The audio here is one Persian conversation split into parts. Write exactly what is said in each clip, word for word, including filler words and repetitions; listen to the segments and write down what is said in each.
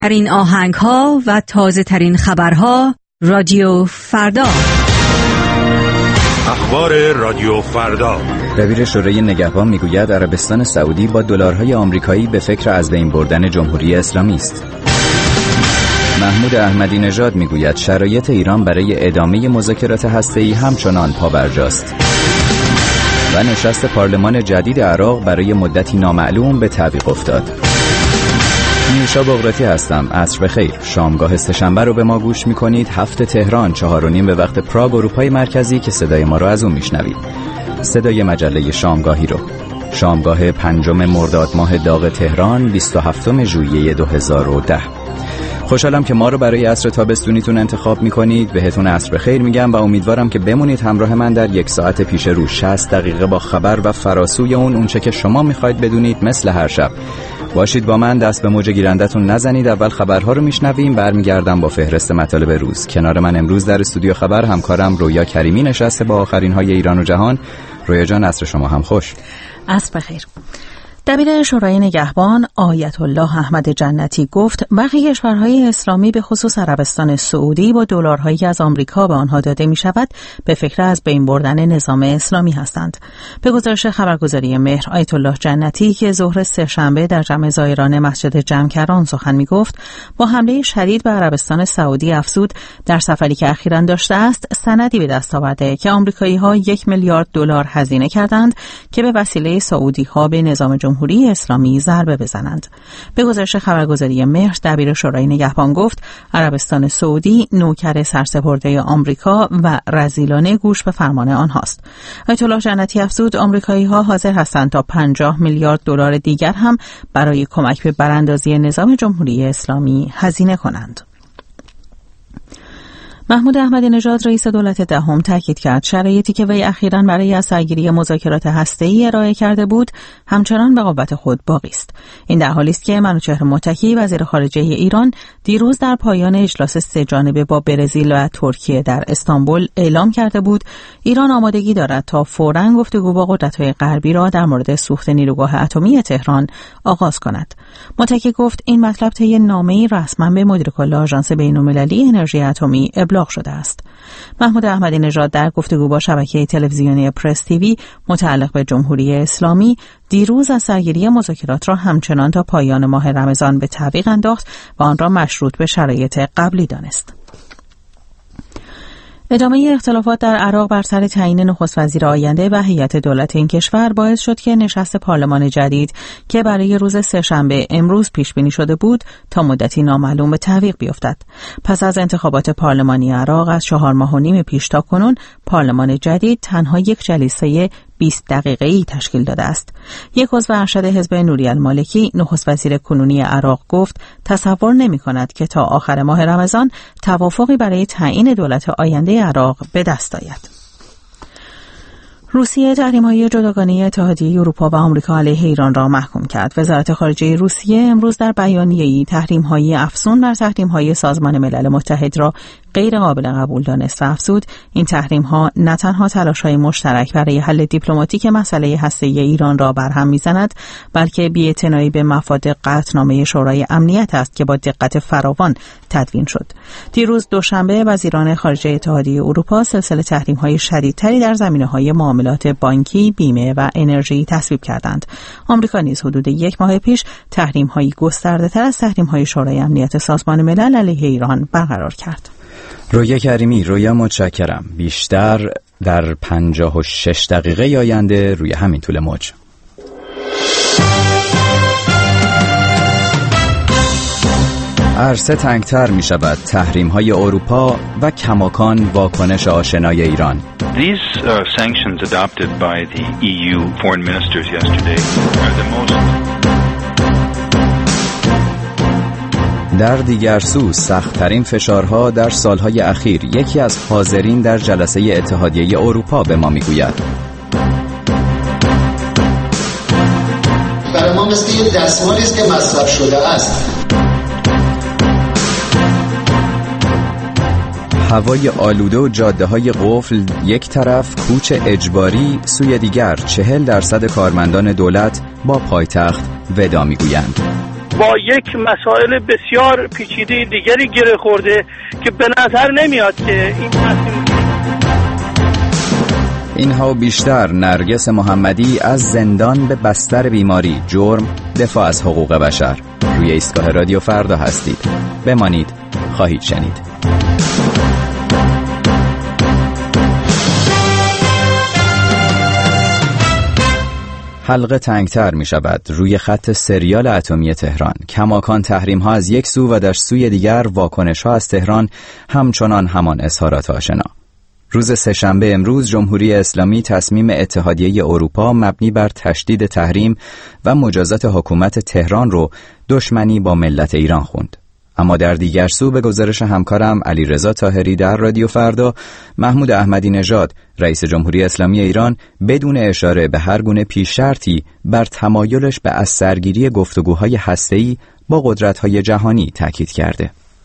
ترین آهنگ ها و تازه ترین خبرها رادیو فردا. اخبار رادیو فردا. دبیر شورای نگهبان میگوید عربستان سعودی با دلارهای آمریکایی به فکر از بین بردن جمهوری اسلامی است. محمود احمدی نژاد میگوید شرایط ایران برای ادامه مذاکرات هسته‌ای همچنان پابرجاست. و نشست پارلمان جدید عراق برای مدتی نامعلوم به تعویق افتاد. نیوشا بغراتی هستم. عصر بخیر. شامگاه سه‌شنبه رو به ما گوش میکنید. هفت تهران، چهار و نیم به وقت پراگ اروپای مرکزی که صدای ما رو از اون میشنوید. صدای مجله شامگاهی رو. شامگاه پنجم مرداد ماه داغ تهران، بیست و هفتم ژوئیه دو هزار و ده. خوشحالم که ما رو برای عصر تابستونیتون انتخاب میکنید. بهتون عصر بخیر میگم و امیدوارم که بمونید همراه من در یک ساعت پیش رو. شصت دقیقه با خبر و فراسوی اون اونچه که شما میخواید بدونید. مثل هر شب باشید با من، دست به موج گیرندتون نزنید. اول خبرها رو میشنویم، برمیگردم با فهرست مطالب روز. کنار من امروز در استودیو خبر همکارم رویا کریمی نشسته با آخرین های ایران و جهان. رویا جان، عصر شما هم خوش. عصر بخیر. دبیر شورای نگهبان آیت الله احمد جنتی گفت برخی کشورهای اسلامی به خصوص عربستان سعودی با دلارهایی از آمریکا به آنها داده می شود به فکر از بین بردن نظام اسلامی هستند. به گزارش خبرگزاری مهر، آیت الله جنتی که ظهر سه‌شنبه در جمع زائران مسجد جمکران سخن می گفت، با حمله شدید به عربستان سعودی افزود در سفری که اخیراً داشته است سندی به دست آورده که آمریکایی‌ها یک میلیارد دلار هزینه کردند که به وسیله سعودی‌ها به نظام جمهوری اسلامی ضربه بزنند. به گزارش خبرگزاری مهر، دبیر شورای نگهبان گفت عربستان سعودی نوکر سرسپرده آمریکا و رذیلانه گوش به فرمان آنهاست. آیت الله جنتی افزود آمریکایی‌ها حاضر هستند تا پنجاه میلیارد دلار دیگر هم برای کمک به براندازی نظام جمهوری اسلامی هزینه کنند. محمود احمدی نژاد رئیس دولت دهم تاکید کرد شرایطی که وی اخیراً برای از سرگیری مذاکرات هسته‌ای ارائه کرده بود همچنان به قوت خود باقی است. این در حالی است که منوچهر متکی وزیر خارجه ایران دیروز در پایان اجلاس سه جانبه با برزیل و ترکیه در استانبول اعلام کرده بود ایران آمادگی دارد تا فوراً گفتگو با قدرت‌های غربی را در مورد سوخت نیروگاه اتمی تهران آغاز کند. متکی گفت این مطلب طی نامه‌ای رسما به مدیر کل آژانس بین‌المللی انرژی اتمی ابلاغ شده است. محمود احمدی نژاد در گفتگو با شبکه تلویزیونی پرس تیوی متعلق به جمهوری اسلامی دیروز از سرگیری مذاکرات را همچنان تا پایان ماه رمضان به تعویق انداخت و آن را مشروط به شرایط قبلی دانست. ادامه اختلافات در عراق بر سر تعیین نخست وزیر آینده و هیئت دولت این کشور باعث شد که نشست پارلمان جدید که برای روز سه‌شنبه امروز پیش بینی شده بود تا مدتی نامعلوم به تعویق بیفتد. پس از انتخابات پارلمانی عراق از چهار ماه و نیم پیش تا کنون پارلمان جدید تنها یک جلسه بیست دقیقه‌ای تشکیل داده است. یک عضو ارشد حزب نوری المالکی نخست وزیر کنونی عراق گفت تصور نمی‌کند که تا آخر ماه رمضان توافقی برای تعیین دولت آینده عراق به دست آید. روسیه تحریم‌های جداگانه اتحادیه اروپا و آمریکا علیه ایران را محکوم کرد. وزارت خارجه روسیه امروز در بیانیه‌ای تحریم‌های افزون بر تحریم‌های سازمان ملل متحد را غیر قابل قبول دانست و افزود این تحریم‌ها نه تنها تلاش‌های مشترک برای حل دیپلماتیک مسئله هسته‌ای ایران را برهم می‌زند، بلکه بی‌اعتنایی به مفاد قطعنامه شورای امنیت است که با دقت فراوان تدوین شد. دیروز دوشنبه وزیران خارجه اتحادیه اروپا سلسله تحریم‌های شدیدتری در زمینه‌های معاملات بانکی، بیمه و انرژی تصویب کردند. آمریکا نیز حدود یک ماه پیش تحریم‌های گسترده‌تر از تحریم‌های شورای امنیت سازمان ملل علیه ایران برقرار کرد. رویا کریمی، رویا متشکرم. بیشتر در پنجاه و شش دقیقه آینده روی همین طول موج. عرصه تنگتر می شود. تحریم های اروپا و کماکان واکنش آشنای ایران. These uh, sanctions adopted by the E U foreign ministers yesterday are the most در دیگر سو سخت‌ترین فشارها در سالهای اخیر. یکی از حاضرین در جلسه اتحادیه اروپا به ما میگوید برای ما مثل یه دستمالی است که مصرف شده است. هوای آلوده و جاده‌های قفل یک طرف، کوچ اجباری سوی دیگر. چهل درصد کارمندان دولت با پایتخت ودا میگویند. با یک مسائل بسیار پیچیده دیگری گره خورده که به نظر نمیاد که این تصمیم. اینها بیشتر نرگس محمدی از زندان به بستر بیماری، جرم، دفاع از حقوق بشر. روی ایستگاه رادیو فردا هستید. بمانید، خواهید شنید. حلقه تنگتر می شود روی خط سریال اتمی تهران. کماکان تحریم ها از یک سو و در سوی دیگر واکنش ها از تهران همچنان همان اظهارات آشنا. روز سه‌شنبه امروز جمهوری اسلامی تصمیم اتحادیه اروپا مبنی بر تشدید تحریم و مجازات حکومت تهران رو دشمنی با ملت ایران خوند. اما در دیگر سو به گزارش همکارم علیرضا طاهری در رادیو فردا، محمود احمدی نژاد رئیس جمهوری اسلامی ایران بدون اشاره به هر گونه پیش شرطی بر تمایلش به از سرگیری گفتگوهای هسته‌ای با قدرت‌های جهانی تاکید کرده.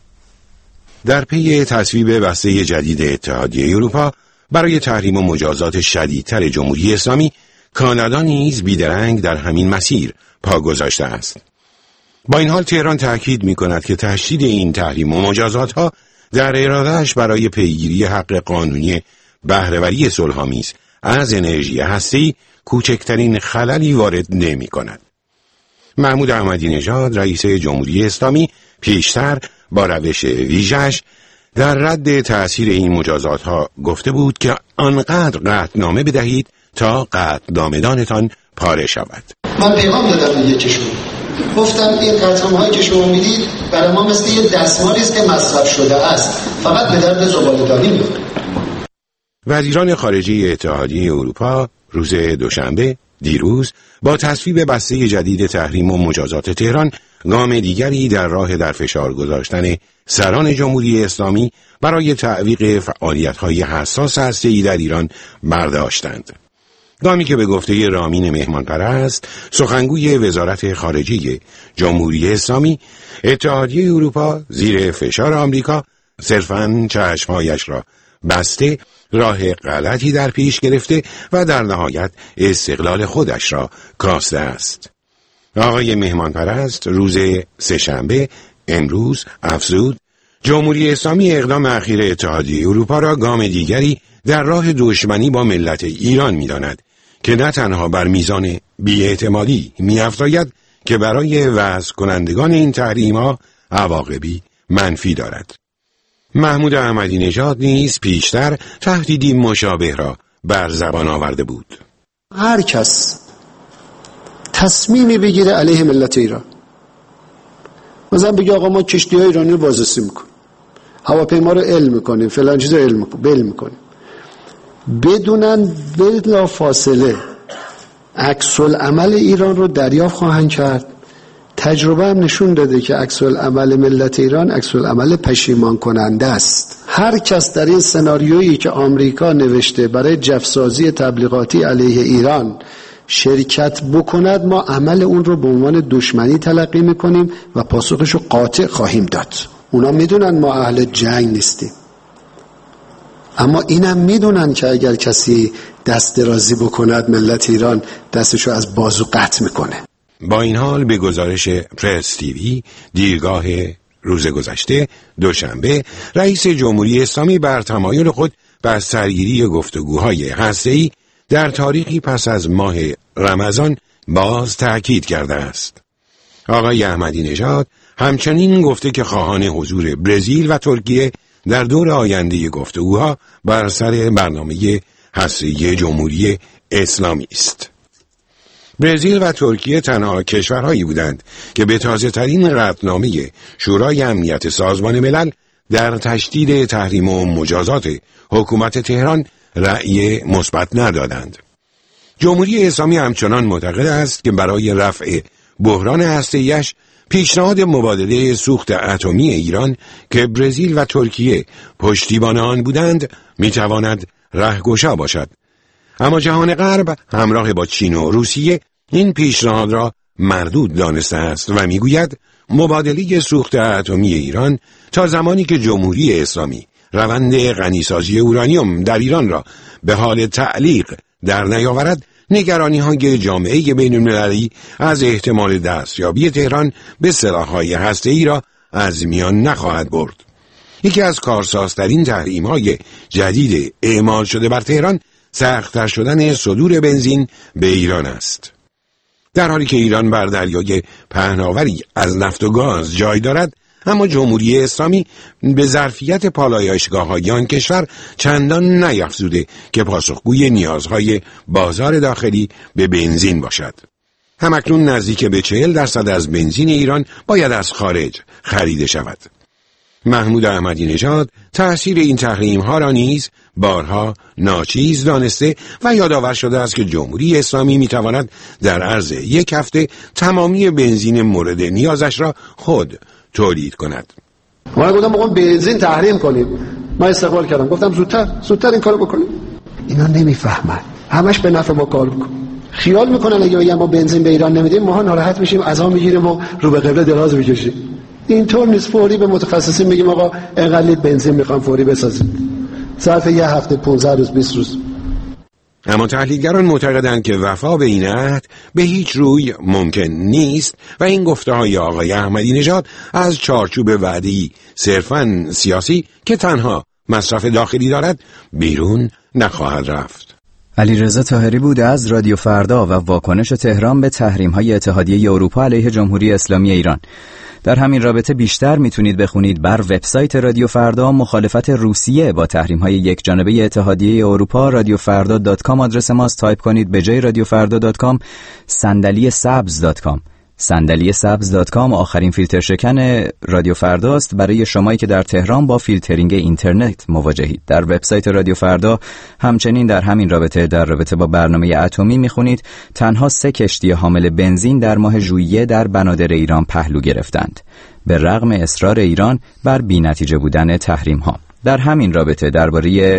در پی تصویب بسته جدید اتحادیه اروپا برای تحریم و مجازات شدیدتر جمهوری اسلامی، کانادا نیز بیدرنگ در همین مسیر پا گذاشته است. با این حال تهران تأکید می‌کند که تشدید این تحریم و مجازات‌ها در اراده‌اش برای پیگیری حق قانونی بهره‌وری صلح‌آمیز از انرژی هسته‌ای کوچکترین خللی وارد نمی‌کند. محمود احمدی نژاد رئیس جمهوری اسلامی پیشتر با روش ویژه‌اش در رد تأثیر این مجازات‌ها گفته بود که آنقدر قطعنامه بدهید تا قطعنامه‌دانتان پاره شود. من پیغام دادم به یکیشون، گفتم این قطعنامه‌هایی که شما میدید برای ما مثل یه دستمالی است که مصرف شده است، فقط به درد زباله‌دانی می‌خوره. وزیران خارجه اتحادیه اروپا روز دوشنبه دیروز با تصویب بسته جدید تحریم و مجازات تهران گام دیگری در راه در فشار گذاشتن سران جمهوری اسلامی برای تعویق فعالیت‌های حساس هسته‌ای در ایران برداشتند. گامی که به گفته رامین مهمانپرست سخنگوی وزارت خارجه جمهوری اسلامی، اتحادیه اروپا زیر فشار آمریکا صرفاً چشمهایش را بسته راه غلطی در پیش گرفته و در نهایت استقلال خودش را کاسته است. آقای مهمانپرست روز سه‌شنبه امروز افزود جمهوری اسلامی اقدام اخیر اتحادیه اروپا را گام دیگری در راه دشمنی با ملت ایران می‌داند که نه تنها بر میزان بی‌اعتمادی می‌افزاید که برای وضع کنندگان این تحریم‌ها عواقبی منفی دارد. محمود احمدی نژاد نیز پیشتر تهدیدی مشابه را بر زبان آورده بود. هر کس تصمیمی بگیره علیه ملت ایران، مثلا بگه آقا ما کشتی‌های ایرانی رو بازرسی می‌کنیم، هواپیما رو ال می‌کنیم، فلان چیز رو ال می‌کنیم، بل می‌کنیم، بدونن بلا فاصله عکس العمل ایران رو دریافت خواهند کرد. تجربه هم نشون داده که عکس العمل ملت ایران عکس العمل پشیمان کننده است. هر کس در این سناریویی که آمریکا نوشته برای جفسازی تبلیغاتی علیه ایران شرکت بکند، ما عمل اون رو به عنوان دشمنی تلقی میکنیم و پاسخش رو قاطع خواهیم داد. اونا میدونن ما اهل جنگ نیستیم، اما اینم میدونن که اگر کسی دست درازی بکند ملت ایران دستشو از بازو قطع میکنه. با این حال به گزارش پرس تیوی دیرگاه روز گذشته دوشنبه، رئیس جمهوری اسلامی بر تمایل خود بر سرگیری گفتگوهای هسته‌ای در تاریخی پس از ماه رمضان باز تأکید کرده است. آقای احمدی نژاد همچنین گفته که خواهان حضور برزیل و ترکیه در دور آینده گفتگوها بر سر برنامه هسته‌ای جمهوری اسلامی است. برزیل و ترکیه تنها کشورهایی بودند که به تازه ترین قطعنامه شورای امنیت سازمان ملل در تشدید تحریم و مجازات حکومت تهران رأی مثبت ندادند. جمهوری اسلامی همچنان معتقد است که برای رفع بحران هسته‌ایش پیشنهاد مبادله سوخت اتمی ایران که برزیل و ترکیه پشتیبان آن بودند میتواند رهگشا باشد. اما جهان غرب همراه با چین و روسیه این پیشنهاد را مردود دانسته است و میگوید مبادله سوخت اتمی ایران تا زمانی که جمهوری اسلامی روند غنیسازی اورانیوم در ایران را به حال تعلیق در نیاورد نگرانی های جامعه بین المللی از احتمال دستیابی تهران به سلاح‌های هسته‌ای را از میان نخواهد برد. یکی از کارسازترین تحریم‌های جدید اعمال شده بر تهران سخت‌تر شدن صدور بنزین به ایران است. در حالی که ایران بر دریای پهناوری از نفت و گاز جای دارد، اما جمهوری اسلامی به ظرفیت پالایشگاه‌های آن کشور چندان نیفزوده که پاسخگوی نیازهای بازار داخلی به بنزین باشد. همکنون نزدیک به چهل درصد از بنزین ایران باید از خارج خریده شود. محمود احمدی نژاد تأثیر این تحریم‌ها را نیز بارها ناچیز دانسته و یادآور شده است که جمهوری اسلامی می‌تواند در عرض یک هفته تمامی بنزین مورد نیازش را خود تولید کند. من گفتم بگم بنزین تحریم کنیم. من استقبال کردم، گفتم زودتر زودتر این کارو بکنیم. اینا نمیفهمن، همش به نفع ما کار میکنن. خیال میکنن اگه بگم ما بنزین به ایران نمیدیم ما ناراحت میشیم، عزا میگیریم و رو به قبله دراز میکشیم. اینطور نیست. فوری به متخصصین میگیم آقا اینقدر لیتر بنزین میخوام فوری بسازیم. ظرف یه هفته پانزده روز بیست روز. اما تحلیلگران معتقدند که وفا به این عهد به هیچ روی ممکن نیست و این گفته‌های آقای احمدی نژاد از چارچوب وعده‌ای صرفاً سیاسی که تنها مصرف داخلی دارد بیرون نخواهد رفت. علیرضا طاهری بود از رادیو فردا و واکنش تهران به تحریم‌های اتحادیه اروپا علیه جمهوری اسلامی ایران. در همین رابطه بیشتر میتونید بخونید بر وبسایت رادیو فردا مخالفت روسیه با تحریم‌های یک جانبه اتحادیه اروپا. رادیو فردا دات کام آدرس ماست. تایپ کنید به جای رادیو فردا دات کام صندلی سبز دات کام. صندلی سبز دات کام آخرین فیلتر شکن رادیو فرداست برای شمایی که در تهران با فیلترینگ اینترنت مواجهید. در وبسایت رادیو فردا همچنین در همین رابطه در رابطه با برنامه اتمی میخونید تنها سه کشتی حامل بنزین در ماه ژوئیه در بنادر ایران پهلو گرفتند به رغم اصرار ایران بر بی‌نتیجه بودن تحریم ها. در همین رابطه درباره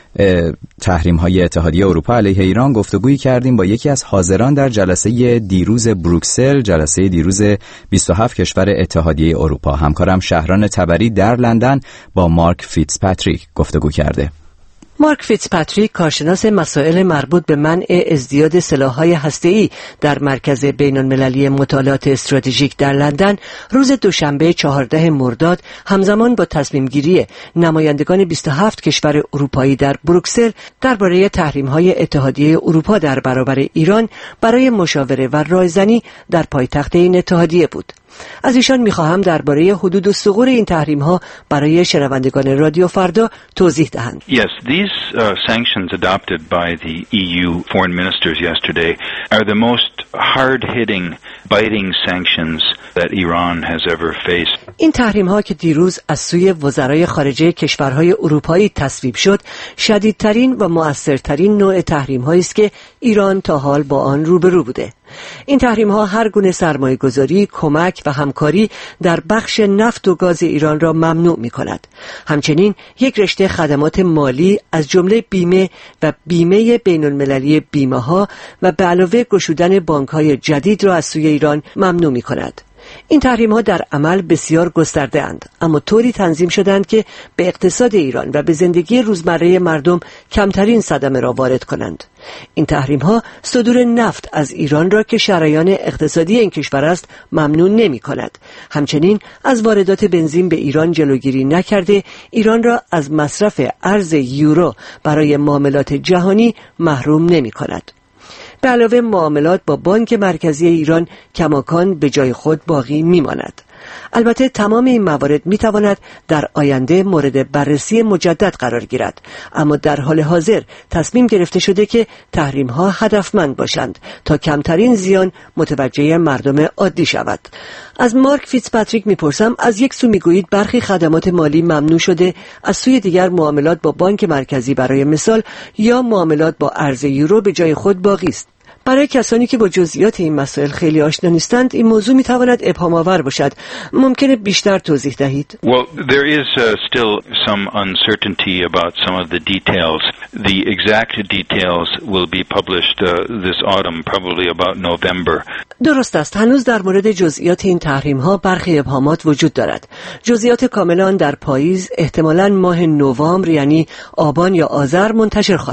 تحریم های اتحادیه اروپا علیه ایران گفتگویی کردیم با یکی از حاضران در جلسه دیروز بروکسل، جلسه دیروز بیست و هفت کشور اتحادیه اروپا. همکارم شهران تبری در لندن با مارک فیتزپاتریک گفتگو کرده. مارک فیتزپاتریک کارشناس مسائل مربوط به منع ازدیاد سلاح‌های هسته‌ای در مرکز بین‌المللی مطالعات استراتژیک در لندن روز دوشنبه چهاردهم مرداد همزمان با تصمیم گیری نمایندگان بیست و هفت کشور اروپایی در بروکسل درباره تحریم‌های اتحادیه اروپا در برابر ایران برای مشاوره و رایزنی در پایتخت این اتحادیه بود. از ایشان می‌خواهم درباره حدود و ثغور این تحریم‌ها برای شنوندگان رادیو فردا توضیح دهند. Yes, these uh, sanctions adopted by the E U foreign ministers yesterday are the most hard-hitting, biting sanctions that Iran has ever faced. این تحریم‌ها که دیروز از سوی وزرای خارجه کشورهای اروپایی تصویب شد، شدیدترین و مؤثرترین نوع تحریم‌هایی است که ایران تا حال با آن روبرو بوده. این تحریم‌ها هر گونه سرمایه‌گذاری، کمک و همکاری در بخش نفت و گاز ایران را ممنوع می‌کند. همچنین یک رشته خدمات مالی از جمله بیمه و بیمه بین‌المللی بیمه‌ها و به علاوه گشودن بانک‌های جدید را از سوی ایران ممنوع می‌کند. این تحریم‌ها در عمل بسیار گسترده اند، اما طوری تنظیم شدند که به اقتصاد ایران و به زندگی روزمره مردم کمترین صدمه را وارد کنند. این تحریم‌ها صدور نفت از ایران را که شریان اقتصادی این کشور است ممنوع نمی‌کند. همچنین از واردات بنزین به ایران جلوگیری نکرده ایران را از مصرف ارز یورو برای معاملات جهانی محروم نمی‌کند. به علاوه معاملات با بانک مرکزی ایران کماکان به جای خود باقی میماند. البته تمام این موارد میتواند در آینده مورد بررسی مجدد قرار گیرد، اما در حال حاضر تصمیم گرفته شده که تحریم ها هدفمند باشند تا کمترین زیان متوجه مردم عادی شود. از مارک فیتزپاتریک میپرسم، از یک سو میگویید برخی خدمات مالی ممنوع شده، از سوی دیگر معاملات با بانک مرکزی برای مثال یا معاملات با ارز یورو به جای خود باقی است. برای کسانی که با جزئیات این مسائل خیلی آشنا نیستند این موضوع میتواند ابهام آور باشد. ممکنه بیشتر توضیح دهید؟ Well, there is uh, still some uncertainty about some of the details. The exact details will be published uh, this autumn, probably about November. درست است. هنوز در مورد جزئیات این تحریم ها برخی ابهامات وجود دارد. جزئیات کاملا در پاییز، احتمالاً ماه نوامبر یعنی آبان یا آذر منتشر خواهد شد.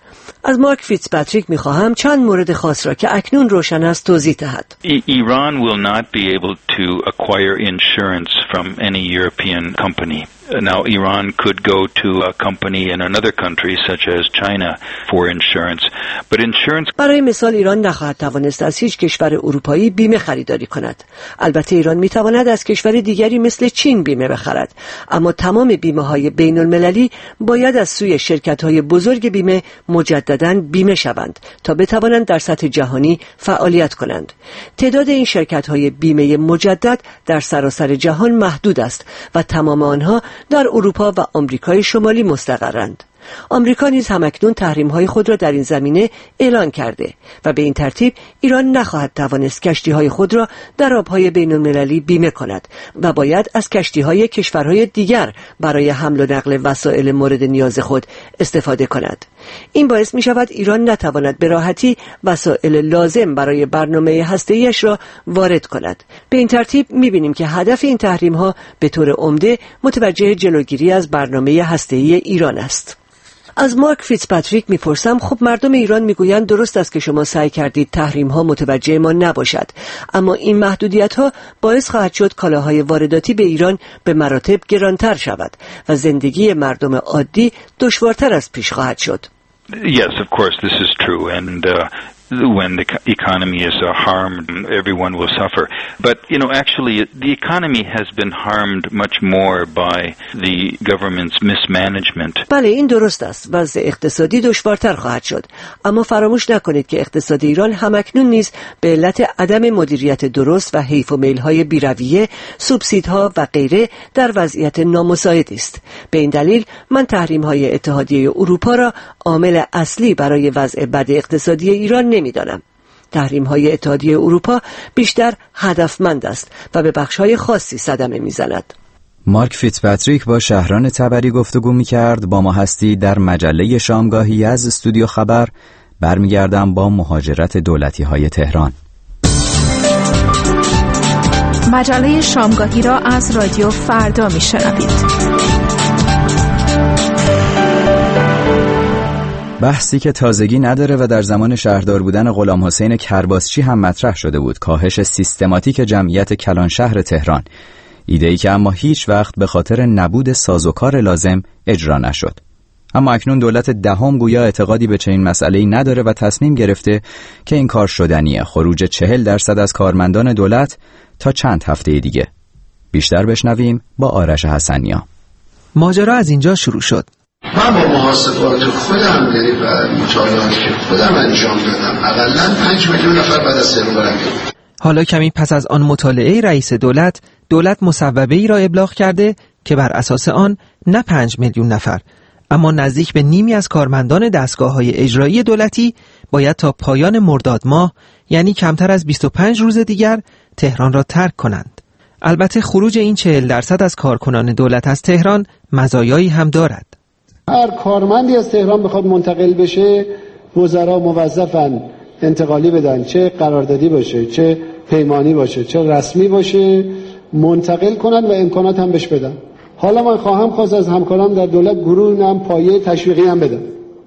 از مارک فیتزپاتریک میخواهم چند مورد خاص را که اکنون روشن است توضیح دهد. Iran will not be able to acquire insurance from any European company. Now, Iran could go to a company in another country, such as China, for insurance. But insurance... برای مثال ایران نخواهد توانست از هیچ کشور اروپایی بیمه خریداری کند. البته ایران میتواند از کشور دیگری مثل چین بیمه بخرد، اما تمام بیمه های بین المللی باید از سوی شرکت های بزرگ بیمه مجدداً بیمه شوند تا بتوانند در سطح جهانی فعالیت کنند. تعداد این شرکت های بیمه مجدد در سراسر جهان محدود است و تمام آنها در اروپا و آمریکای شمالی مستقرند. آمریکا نیز همکنون تحریم‌های خود را در این زمینه اعلان کرده و به این ترتیب ایران نخواهد توانست کشتی‌های خود را در آب‌های بین‌المللی بیمه کند و باید از کشتی‌های کشورهای دیگر برای حمل و نقل وسایل مورد نیاز خود استفاده کند. این باعث می‌شود ایران نتواند به راحتی وسایل لازم برای برنامه هسته‌ایش را وارد کند. به این ترتیب می‌بینیم که هدف این تحریم‌ها به طور عمده متوجه جلوگیری از برنامه هسته‌ای ایران است. از مارک فیتزپاتریک میپرسم خب مردم ایران میگویند درست است که شما سعی کردید تحریم ها متوجه ما نباشد، اما این محدودیت ها باعث خواهد شد کالاهای وارداتی به ایران به مراتب گرانتر شود و زندگی مردم عادی دشوارتر از پیش خواهد شد. Yes, of course this is true, and uh, when the economy is uh, harmed, everyone will suffer. But, you know, actually the economy has been harmed much more by the government's mismanagement. بله این درست است. وضع اقتصادی دشوارتر خواهد شد. اما فراموش نکنید که اقتصاد ایران همکنون نیز به علت عدم مدیریت درست و حیف و میل‌های بی‌رویه، سوبسیدها و غیره در وضعیت نامساعدی است. به این دلیل من تحریم‌های اتحادیه اروپا را عامل اصلی برای وضع بد اقتصادی ایران نمی‌دانم. تحریم‌های اتحادیه اروپا بیشتر هدفمند است و به بخش‌های خاصی صدمه می‌زند. مارک فیتزپاتریک با شهران تبری گفتگو می‌کرد. با ما هستی در مجله شامگاهی از استودیو خبر. برمیگردم با مهاجرت دولتی‌های تهران. مجله شامگاهی را از رادیو فردا می‌شنوید. بحثی که تازگی نداره و در زمان شهردار بودن غلام حسین کرباسچی هم مطرح شده بود، کاهش سیستماتیک جمعیت کلان شهر تهران. ایده‌ای که اما هیچ وقت به خاطر نبود سازوکار لازم اجرا نشد. اما اکنون دولت دهم گویا اعتقادی به چنین مسئله‌ای نداره و تصمیم گرفته که این کار شدنیه. خروج چهل درصد از کارمندان دولت تا چند هفته دیگه. بیشتر بشنویم با آرش حسنیا. ماجرا از اینجا شروع شد. من با محاسبات خودم یعنی و مطالعاتی که خودم انجام دادم حداقل پنج میلیون نفر بعد از سرو برم. حالا کمی پس از آن مطالعه رئیس دولت، دولت مصوبه‌ای را ابلاغ کرده که بر اساس آن نه پنج میلیون نفر اما نزدیک به نیمی از کارمندان دستگاه‌های اجرایی دولتی باید تا پایان مرداد ماه، یعنی کمتر از بیست و پنج روز دیگر، تهران را ترک کنند. البته خروج این چهل درصد از کارکنان دولت از تهران مزایایی هم دارد. هر کارمندی از تهران بخواد منتقل بشه، وزرا موظفن انتقالی بدن، چه قراردادی باشه، چه پیمانی باشه، چه رسمی باشه، منتقل کنن و امکانات هم بهش بدن. حالا من خواهم خواست از همکاران در دولت گروه هم پایه تشویقی هم بدن،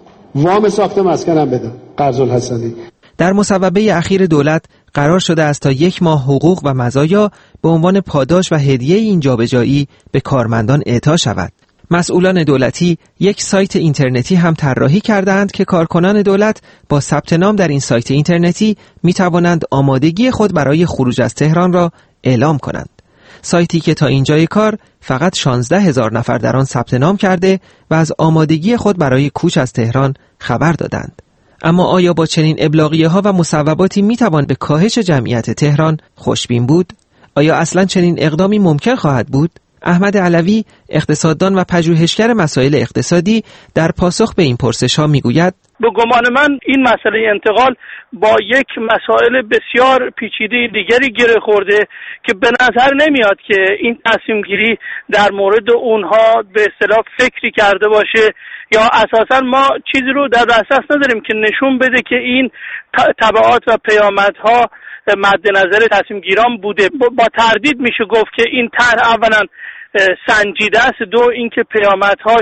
وام ساخت مسکن هم بدن. قرض الحسنی در مصوبه اخیر دولت قرار شده است تا یک ماه حقوق و مزایا به عنوان پاداش و هدیه این جابجایی به کارمندان اعطا شود. مسئولان دولتی یک سایت اینترنتی هم طراحی کردند که کارکنان دولت با ثبت نام در این سایت اینترنتی می توانند آمادگی خود برای خروج از تهران را اعلام کنند. سایتی که تا اینجای کار فقط شانزده هزار نفر در آن ثبت نام کرده و از آمادگی خود برای کوچ از تهران خبر دادند. اما آیا با چنین ابلاغیه ها و مصوباتی می توان به کاهش جمعیت تهران خوشبین بود؟ آیا اصلا چنین اقدامی ممکن خواهد بود؟ احمد علوی، اقتصاددان و پژوهشگر مسائل اقتصادی، در پاسخ به این پرسش‌ها می‌گوید: به گمان من این مسئله انتقال با یک مسائل بسیار پیچیده دیگری گره خورده که به نظر نمیاد که این تصمیم گیری در مورد اونها به اصطلاح فکری کرده باشه، یا اساساً ما چیزی رو در دسترس نداریم که نشون بده که این تبعات و پیامدها مد نظر تصمیم گیران بوده. با تردید میشه گفت که این طرح اولا سنجیده است، دو اینکه پیامدهاش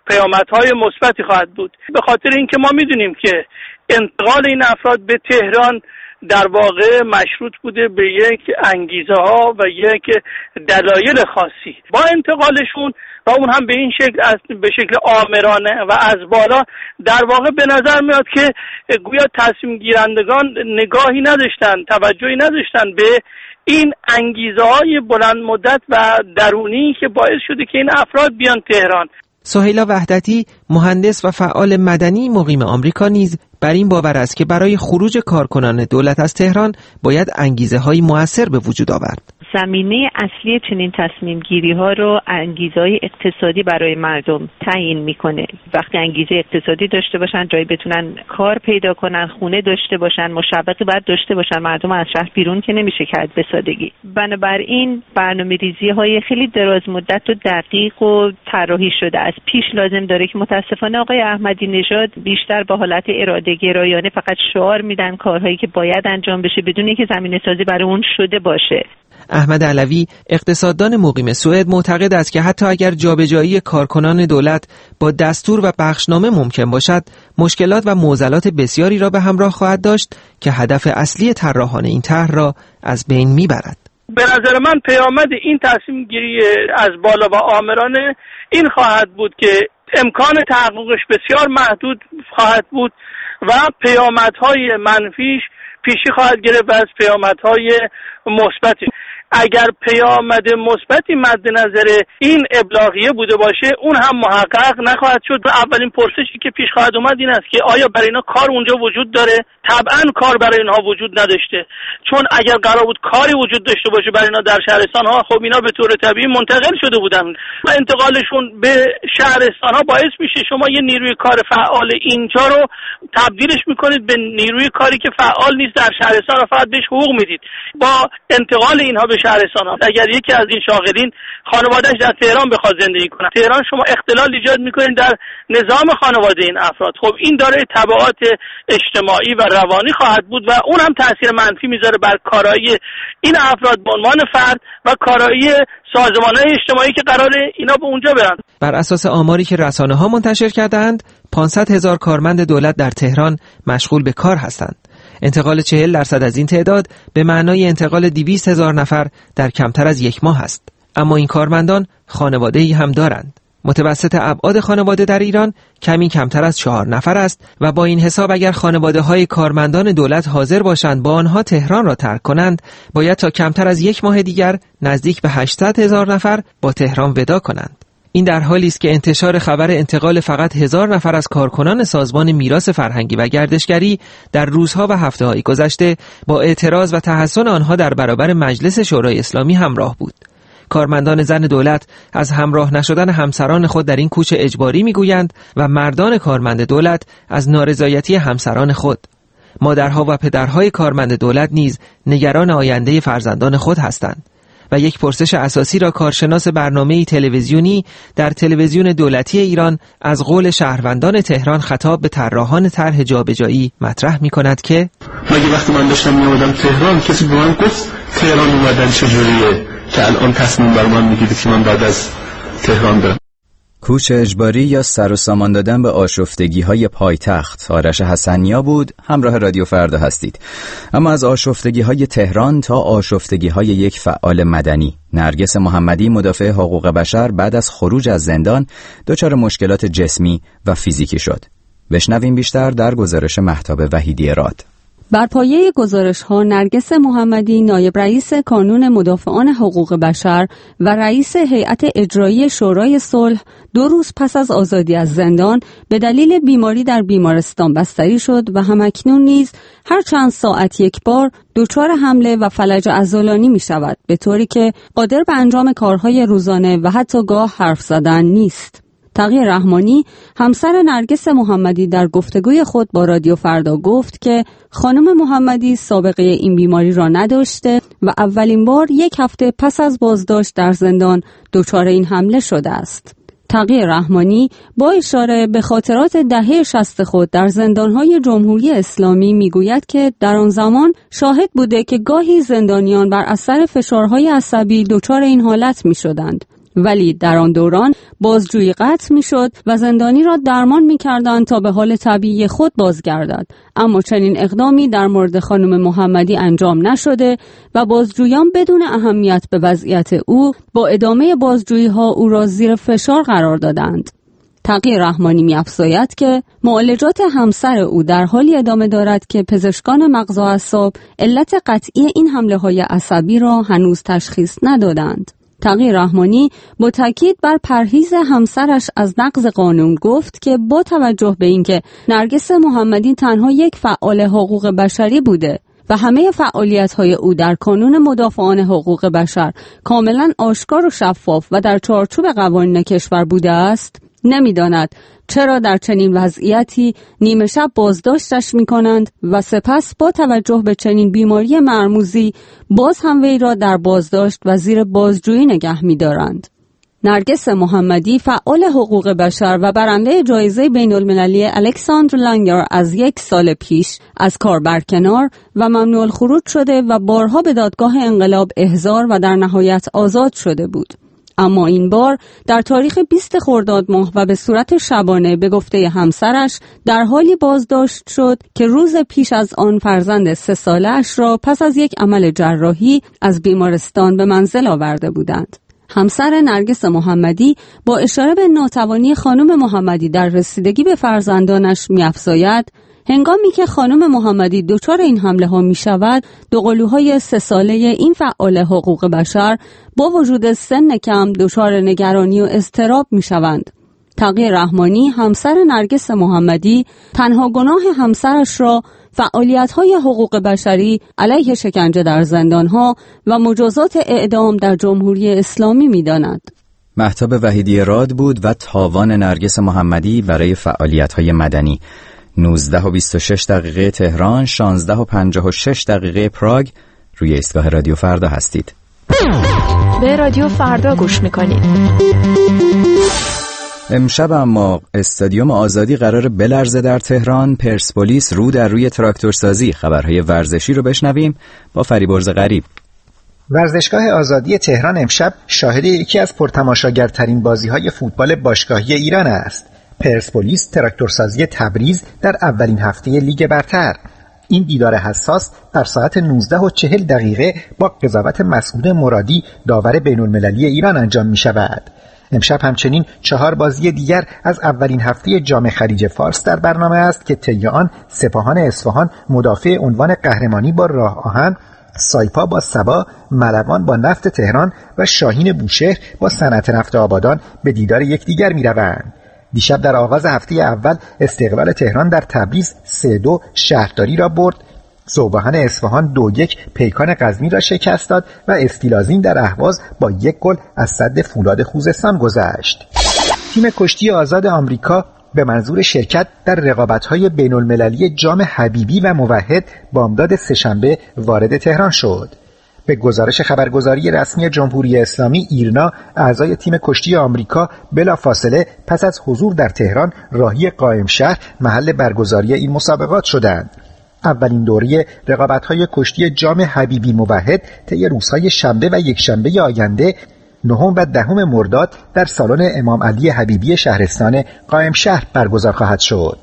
پیامدهای مثبتی خواهد بود. به خاطر اینکه ما میدونیم که انتقال این افراد به تهران در واقع مشروط بوده به یک انگیزه ها و یک دلایل خاصی. با انتقالشون و اون هم به این شکل از به شکل آمرانه و از بالا در واقع به نظر میاد که گویا تصمیم گیرندگان نگاهی نداشتن، توجهی نداشتن به این انگیزه های بلند مدت و درونی که باعث شده که این افراد بیان تهران. سهیلا وحدتی، مهندس و فعال مدنی مقیم آمریکا، نیز بر این باور است که برای خروج کارکنان دولت از تهران باید انگیزه‌های مؤثر به وجود آورد. زمینه اصلی چنین تصمیم گیری ها رو انگیزه‌های اقتصادی برای مردم تعیین میکنه. وقتی انگیزه اقتصادی داشته باشن، جایی بتونن کار پیدا کنن، خونه داشته باشن، مشوقی باید داشته باشن، مردم از شهر بیرون که نمیشه کرد به سادگی. بنابراین برنامه‌ریزی های خیلی دراز مدت و دقیق و طراحی شده از پیش لازم داره که متاسفانه آقای احمدی نژاد بیشتر با حالت اراده گرایانه فقط شعار میدن کارهایی که باید انجام بشه بدون اینکه زمینه سازی برای اون شده باشه. احمد علوی، اقتصاددان مقیم سوئد، معتقد است که حتی اگر جابجایی کارکنان دولت با دستور و بخشنامه ممکن باشد، مشکلات و معضلات بسیاری را به همراه خواهد داشت که هدف اصلی طراحان این طرح را از بین میبرد. به نظر من پیامد این تصمیم گیری از بالا و آمرانه این خواهد بود که امکان تحققش بسیار محدود خواهد بود و پیامدهای منفیش پیشی خواهد گرفت از پیامدهای مثبتی. اگر پیامد مثبتی مد نظر این ابلاغیه بوده باشه، اون هم محقق نخواهد شد و اولین پرسشی که پیش خواهد اومد این است که آیا برای اینا کار اونجا وجود داره؟ طبعا کار برای اینها وجود نداشته، چون اگر قرار بود کاری وجود داشته باشه برای اینا در شهرستان ها، خب اینا به طور طبیعی منتقل شده بودن و انتقالشون به شهرستان ها باعث میشه شما یه نیروی کار فعال اینجا رو تبدیلش میکنید به نیروی کاری که فعال نیست در شهرستان و فقط بهش حقوق میدید. با انتقال اینها به شهرستان ها، اگر یکی از این شاغلین خانواده‌اش در تهران بخواد زندگی کنه، تهران شما اختلال ایجاد میکنید در نظام خانواده این افراد. خب این داره تبعات اجتماعی و روانی خواهد بود و اون هم تاثیر منفی میذاره بر کارایی این افراد به عنوان فرد و کارایی سازمان‌های اجتماعی که قراره اینا به اونجا برن. بر اساس آماری که رسانه‌ها منتشر کردند، پانصد هزار کارمند دولت در تهران مشغول به کار هستند. انتقال چهل درصد از این تعداد به معنای انتقال دویست هزار نفر در کمتر از یک ماه است. اما این کارمندان خانواده‌ای هم دارند. متوسط ابعاد خانواده در ایران کمی کمتر از چهار نفر است و با این حساب اگر خانواده‌های کارمندان دولت حاضر باشند با آنها تهران را ترک کنند، باید تا کمتر از یک ماه دیگر نزدیک به هشتصد هزار نفر با تهران وداع کنند. این در حالی است که انتشار خبر انتقال فقط هزار نفر از کارکنان سازمان میراث فرهنگی و گردشگری در روزها و هفته‌های گذشته با اعتراض و تحسن آنها در برابر مجلس شورای اسلامی همراه بود. کارمندان زن دولت از همراه نشدن همسران خود در این کوچ اجباری میگویند و مردان کارمند دولت از نارضایتی همسران خود. مادرها و پدرهای کارمند دولت نیز نگران آینده فرزندان خود هستند. و یک پرسش اساسی را کارشناس برنامه‌ای تلویزیونی در تلویزیون دولتی ایران از قول شهروندان تهران خطاب به طراحان طرح جابجایی مطرح می‌کند که مگه وقتی من داشتم می‌آمدم تهران کسی به من گفت تهران اومدن چجوریه که الان تصمیم بر من می‌گیرید که من بعد از تهران برم؟ کوچ اجباری یا سر و سامان دادن به آشفتگی‌های پایتخت. آرش حسنیا بود، همراه رادیو فردا هستید. اما از آشفتگی‌های تهران تا آشفتگی‌های یک فعال مدنی، نرگس محمدی مدافع حقوق بشر بعد از خروج از زندان دچار مشکلات جسمی و فیزیکی شد. بشنویم بیشتر در گزارش مهتاب وحیدی راد. بر پایه گزارش‌ها، نرگس محمدی، نایب رئیس کانون مدافعان حقوق بشر و رئیس هیئت اجرایی شورای صلح، دو روز پس از آزادی از زندان به دلیل بیماری در بیمارستان بستری شد و همکنون نیز هر چند ساعت یک بار دچار حمله و فلج عضلانی می شود، به طوری که قادر به انجام کارهای روزانه و حتی گاه حرف زدن نیست. تقی رحمانی، همسر نرگس محمدی، در گفتگوی خود با رادیو فردا گفت که خانم محمدی سابقه این بیماری را نداشته و اولین بار یک هفته پس از بازداشت در زندان دچار این حمله شده است. تقی رحمانی با اشاره به خاطرات دهه شصت خود در زندانهای جمهوری اسلامی میگوید که در آن زمان شاهد بوده که گاهی زندانیان بر اثر فشارهای عصبی دچار این حالت می شدند. ولی در آن دوران بازجویی قطع می‌شد و زندانی را درمان می‌کردند تا به حال طبیعی خود بازگردد. اما چنین اقدامی در مورد خانم محمدی انجام نشده و بازجویان بدون اهمیت به وضعیت او با ادامه بازجویی‌ها او را زیر فشار قرار دادند. تقی رحمانی می‌افزاید که معالجات همسر او در حالی ادامه دارد که پزشکان مغز و اعصاب علت قطعی این حمله‌های عصبی را هنوز تشخیص ندادند. تقی رحمانی با تاکید بر پرهیز همسرش از نقض قانون گفت که با توجه به اینکه نرگس محمدی تنها یک فعال حقوق بشری بوده و همه فعالیت‌های او در کانون مدافعان حقوق بشر کاملا آشکار و شفاف و در چارچوب قوانین کشور بوده است، نمی‌داند چرا در چنین وضعیتی نیمه شب بازداشتش می‌کنند و سپس با توجه به چنین بیماری مرموزی باز هم وی را در بازداشت و زیر بازجویی نگه می‌دارند. نرگس محمدی فعال حقوق بشر و برنده جایزه بین‌المللی الکساندر لنگر از یک سال پیش از کار برکنار و ممنوع الخروج شده و بارها به دادگاه انقلاب احضار و در نهایت آزاد شده بود. اما این بار در تاریخ بیست خرداد ماه و به صورت شبانه به گفته همسرش در حالی بازداشت شد که روز پیش از آن فرزند سه ساله‌اش را پس از یک عمل جراحی از بیمارستان به منزل آورده بودند. همسر نرگس محمدی با اشاره به ناتوانی خانم محمدی در رسیدگی به فرزندانش می‌افزاید هنگامی که خانم محمدی دچار این حمله ها می شود، دوقلوهای سه ساله این فعال حقوق بشر با وجود سن کم دچار نگرانی و اضطراب می شوند. تقی رحمانی همسر نرگس محمدی تنها گناه همسرش را فعالیت‌های حقوق بشری علیه شکنجه در زندان‌ها و مجازات اعدام در جمهوری اسلامی می‌داند. مهتاب وحیدی راد بود و تاوان نرگس محمدی برای فعالیت‌های مدنی. نوزده و بیست و شش دقیقه تهران، شانزده و پنجاه و شش دقیقه پراگ. روی ایستگاه رادیو فردا هستید. به رادیو فردا گوش میکنید. امشب اما استادیوم آزادی قرار بلرزه در تهران. پرسپولیس رو در روی تراکتورسازی. خبرهای ورزشی رو بشنویم با فریبرز غریب. ورزشگاه آزادی تهران امشب شاهد یکی از پرتماشاگرترین بازی‌های فوتبال باشگاهی ایران است. پرسپولیس تراکتورسازی تبریز در اولین هفته لیگ برتر. این دیدار حساس در ساعت نوزده و چهل دقیقه با قضاوت مسعود مرادی داور بین‌المللی ایران انجام می شود. امشب همچنین چهار بازی دیگر از اولین هفته جام خلیج فارس در برنامه است که طی آن سپاهان اصفهان مدافع عنوان قهرمانی با راه آهن، سایپا با سبا، ملوان با نفت تهران و شاهین بوشهر با صنعت نفت آبادان به دیدار یکدیگر می روند. دیشب در آغاز هفته اول استقلال تهران در تبریز سه دو شهرداری را برد. ذوباهن اصفهان دو یک پیکان غزنی را شکست داد و استیلازین در اهواز با یک گل از سد فولاد خوزستان گذشت. تیم کشتی آزاد آمریکا به منظور شرکت در رقابت‌های بین‌المللی جام حبیبی و موحد بامداد سه‌شنبه وارد تهران شد. به گزارش خبرگزاری رسمی جمهوری اسلامی ایرنا، اعضای تیم کشتی آمریکا بلافاصله پس از حضور در تهران راهی قائمشهر محل برگزاری این مسابقات شدند. اولین دوره رقابت‌های کشتی جام حبیبی موحد طی روزهای شنبه و یکشنبه آینده نهم و دهم مرداد در سالن امام علی حبیبی شهرستان قائمشهر برگزار خواهد شد.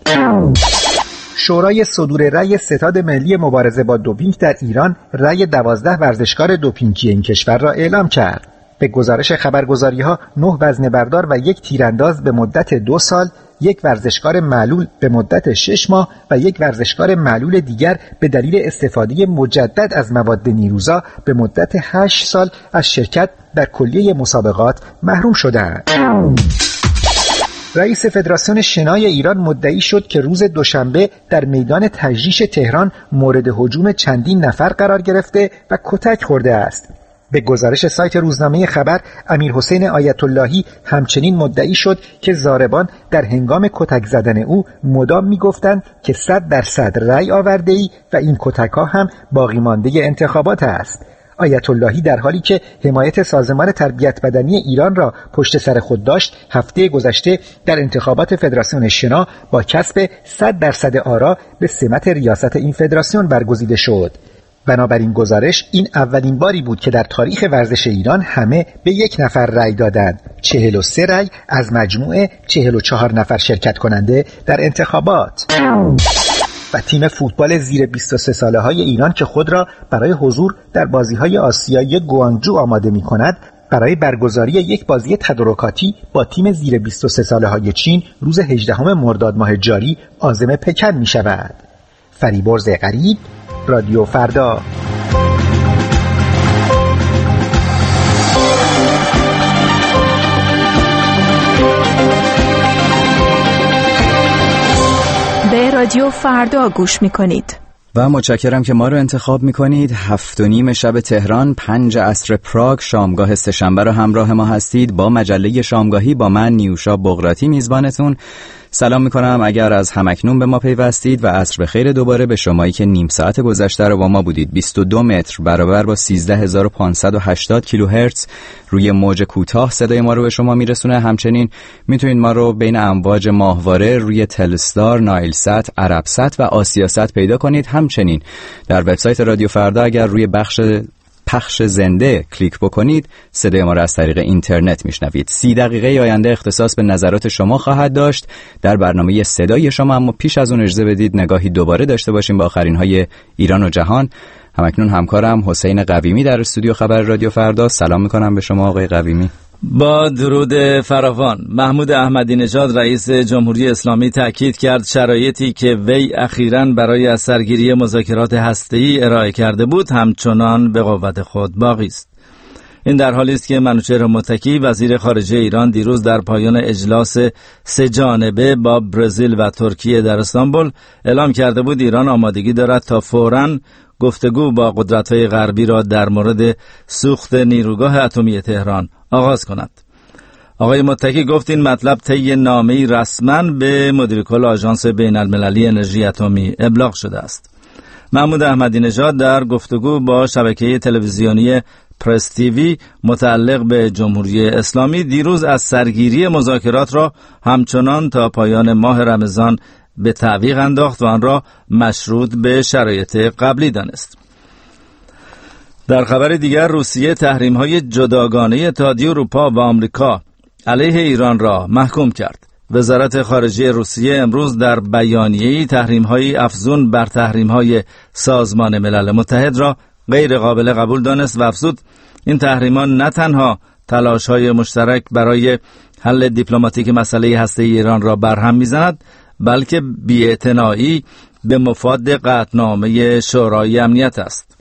شورای صدور رأی ستاد ملی مبارزه با دوپینگ در ایران رأی دوازده ورزشکار دوپینگی این کشور را اعلام کرد. به گزارش خبرگزاری‌ها نه وزنه بردار و یک تیرانداز به مدت دو سال، یک ورزشکار معلول به مدت شش ماه و یک ورزشکار معلول دیگر به دلیل استفاده مجدد از مواد نیروزا به مدت هشت سال از شرکت در کلیه مسابقات محروم شدند. رئیس فدراسیون شنای ایران مدعی شد که روز دوشنبه در میدان تجریش تهران مورد هجوم چندین نفر قرار گرفته و کتک خورده است. به گزارش سایت روزنامه خبر، امیر حسین آیت اللهی همچنین مدعی شد که ضاربان در هنگام کتک زدن او مدام میگفتند که صد درصد رأی آورده ای و این کتک ها هم باقی مانده انتخابات است. آیت اللهی در حالی که حمایت سازمان تربیت بدنی ایران را پشت سر خود داشت، هفته گذشته در انتخابات فدراسیون شنا با کسب صد درصد آرا به سمت ریاست این فدراسیون برگزیده شد. بنابراین گزارش این اولین باری بود که در تاریخ ورزش ایران همه به یک نفر رأی دادند. چهل و سه رأی از مجموع چهل و چهار نفر شرکت کننده در انتخابات. و تیم فوتبال زیر بیست و سه ساله های ایران که خود را برای حضور در بازی‌های آسیایی گوانگجو آماده می‌کند، برای برگزاری یک بازی تدارکاتی با تیم زیر بیست و سه ساله های چین روز هجدهم مرداد ماه جاری عازم پکن می‌شود. فریبرز غریب، رادیو فردا. به رادیو فردا گوش میکنید و متشکرم که ما رو انتخاب میکنید. هفت و نیم شب تهران، پنج عصر پراگ، شامگاه سه‌شنبه رو همراه ما هستید با مجله شامگاهی، با من نیوشا بغراتی میزبانتون. سلام میکنم اگر از همکنون به ما پیوستید و عصر بخیر دوباره به شمایی که نیم ساعت گذشته رو با ما بودید. بیست و دو متر برابر با سیزده هزار و پانصد و هشتاد کیلوهرتز روی موج کوتاه صدای ما رو به شما میرسونه. همچنین میتونید ما رو بین امواج ماهواره روی تلستار، نایلسات، عربسات و آسیاسات پیدا کنید. همچنین در وبسایت رادیو فردا اگر روی بخش پخش زنده کلیک بکنید صدای ما را از طریق اینترنت میشنوید. سی دقیقه آینده اختصاص به نظرات شما خواهد داشت در برنامه صدای شما، اما پیش از اون اجازه بدید نگاهی دوباره داشته باشیم به آخرین های ایران و جهان. همکنون همکارم حسین قویمی در استودیو خبر رادیو فردا. سلام میکنم به شما آقای قویمی. با درود فراوان. محمود احمدی نژاد رئیس جمهوری اسلامی تاکید کرد شرایطی که وی اخیراً برای از سرگیری مذاکرات هسته‌ای ارائه کرده بود همچنان به قوت خود باقی است. این در حالی است که منوچهر متکی وزیر خارجه ایران دیروز در پایان اجلاس سه جانبه با برزیل و ترکیه در استانبول اعلام کرده بود ایران آمادگی دارد تا فوراً گفتگو با قدرت‌های غربی را در مورد سوخت نیروگاه اتمی تهران آغاز کند. آقای متکی گفت این مطلب طی نامه‌ای رسما به مدیر کل آژانس بین‌المللی انرژی اتمی ابلاغ شده است. محمود احمدی نژاد در گفتگو با شبکه تلویزیونی پرس تیوی متعلق به جمهوری اسلامی دیروز از سرگیری مذاکرات را همچنان تا پایان ماه رمضان به تعویق انداخت و آن را مشروط به شرایط قبلی دانست. در خبر دیگر روسیه تحریم‌های جداگانه اتحادیه اروپا و آمریکا علیه ایران را محکوم کرد. وزارت خارجه روسیه امروز در بیانیه‌ای تحریم‌های افزون بر تحریم‌های سازمان ملل متحد را غیر قابل قبول دانست و افزود این تحریم‌ها نه تنها تلاش‌های مشترک برای حل دیپلماتیک مسئله هسته‌ای ایران را برهم می‌زند، بلکه بی‌اعتنایی به مفاد قطعنامه شورای امنیت است.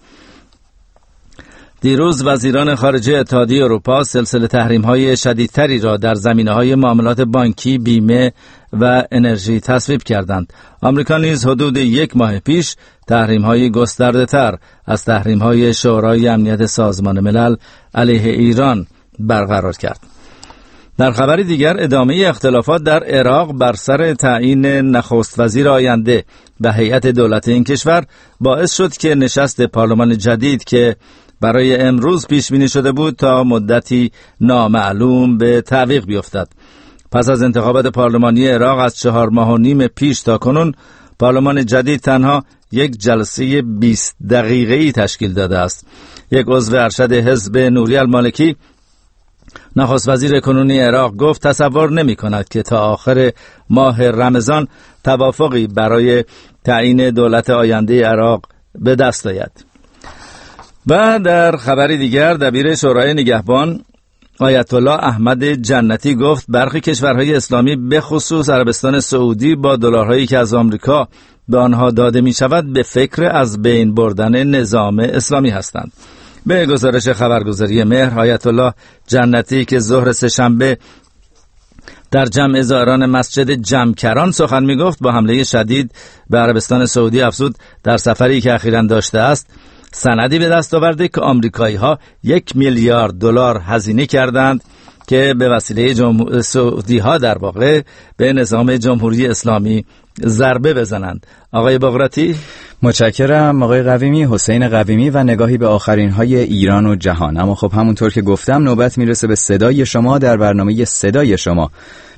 دیروز وزیران خارجه اتحادیه اروپا سلسله تحریم‌های شدیدتری را در زمینه‌های معاملات بانکی، بیمه و انرژی تصویب کردند. آمریکا نیز حدود یک ماه پیش تحریم‌های گسترده‌تر از تحریم‌های شورای امنیت سازمان ملل علیه ایران برقرار کرد. در خبر دیگر ادامه اختلافات در عراق بر سر تعیین نخست وزیر آینده به هیئت دولت این کشور باعث شد که نشست پارلمان جدید که برای امروز پیش بینی شده بود تا مدتی نامعلوم به تعویق بیفتد. پس از انتخابات پارلمانی عراق از چهار ماه و نیم پیش تا کنون پارلمان جدید تنها یک جلسه بیست دقیقه‌ای تشکیل داده است. یک عضو ارشد حزب نوری المالکی نخست وزیر کنونی عراق گفت تصور نمی کند که تا آخر ماه رمضان توافقی برای تعیین دولت آینده عراق به دست آید. و در خبری دیگر دبیر شورای نگهبان آیت الله احمد جنتی گفت برخی کشورهای اسلامی به خصوص عربستان سعودی با دلارهایی که از آمریکا به آنها داده می شود به فکر از بین بردن نظام اسلامی هستند. به گزارش خبرگزاری مهر، آیت الله جنتی که ظهر سه‌شنبه در جمع زائران مسجد جمکران سخن می گفت با حمله شدید به عربستان سعودی افزود در سفری که اخیراً داشته است سندی به دست آورده که آمریکایی‌ها یک میلیارد دلار هزینه کردند که به وسیله جمهور... سعودی‌ها در واقع به نظام جمهوری اسلامی ضربه بزنند. آقای بغراتی. متشکرم آقای قویمی. حسین قویمی و نگاهی به آخرین های ایران و جهان. اما خب همونطور که گفتم نوبت میرسه به صدای شما در برنامه صدای شما.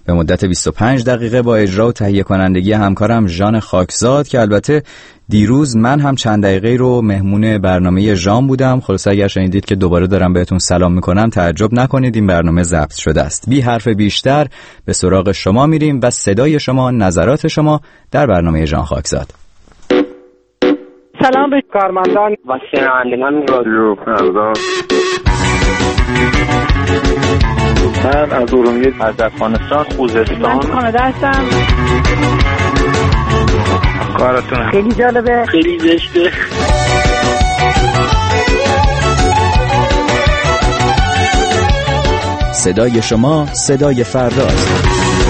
به مدت بیست و پنج دقیقه با اجرا و تهیه کنندگی همکارم ژان خاکزاد که البته دیروز من هم چند دقیقه رو مهمون برنامه ژان بودم. خلاصه اگر شنیدید که دوباره دارم بهتون سلام میکنم تعجب نکنید، این برنامه ضبط شده است. بی حرف بیشتر به سراغ شما میریم و صدای شما، نظرات شما در برنامه ژان خاکزاد. سلام به کارمندان و شنوندگان رادیو فردا. من از ارومیه، از افغانستان، خوزستان. من کانادا هستم. کارتون خیلی جالبه، خیلی زشته. صدای شما، صدای فرداست.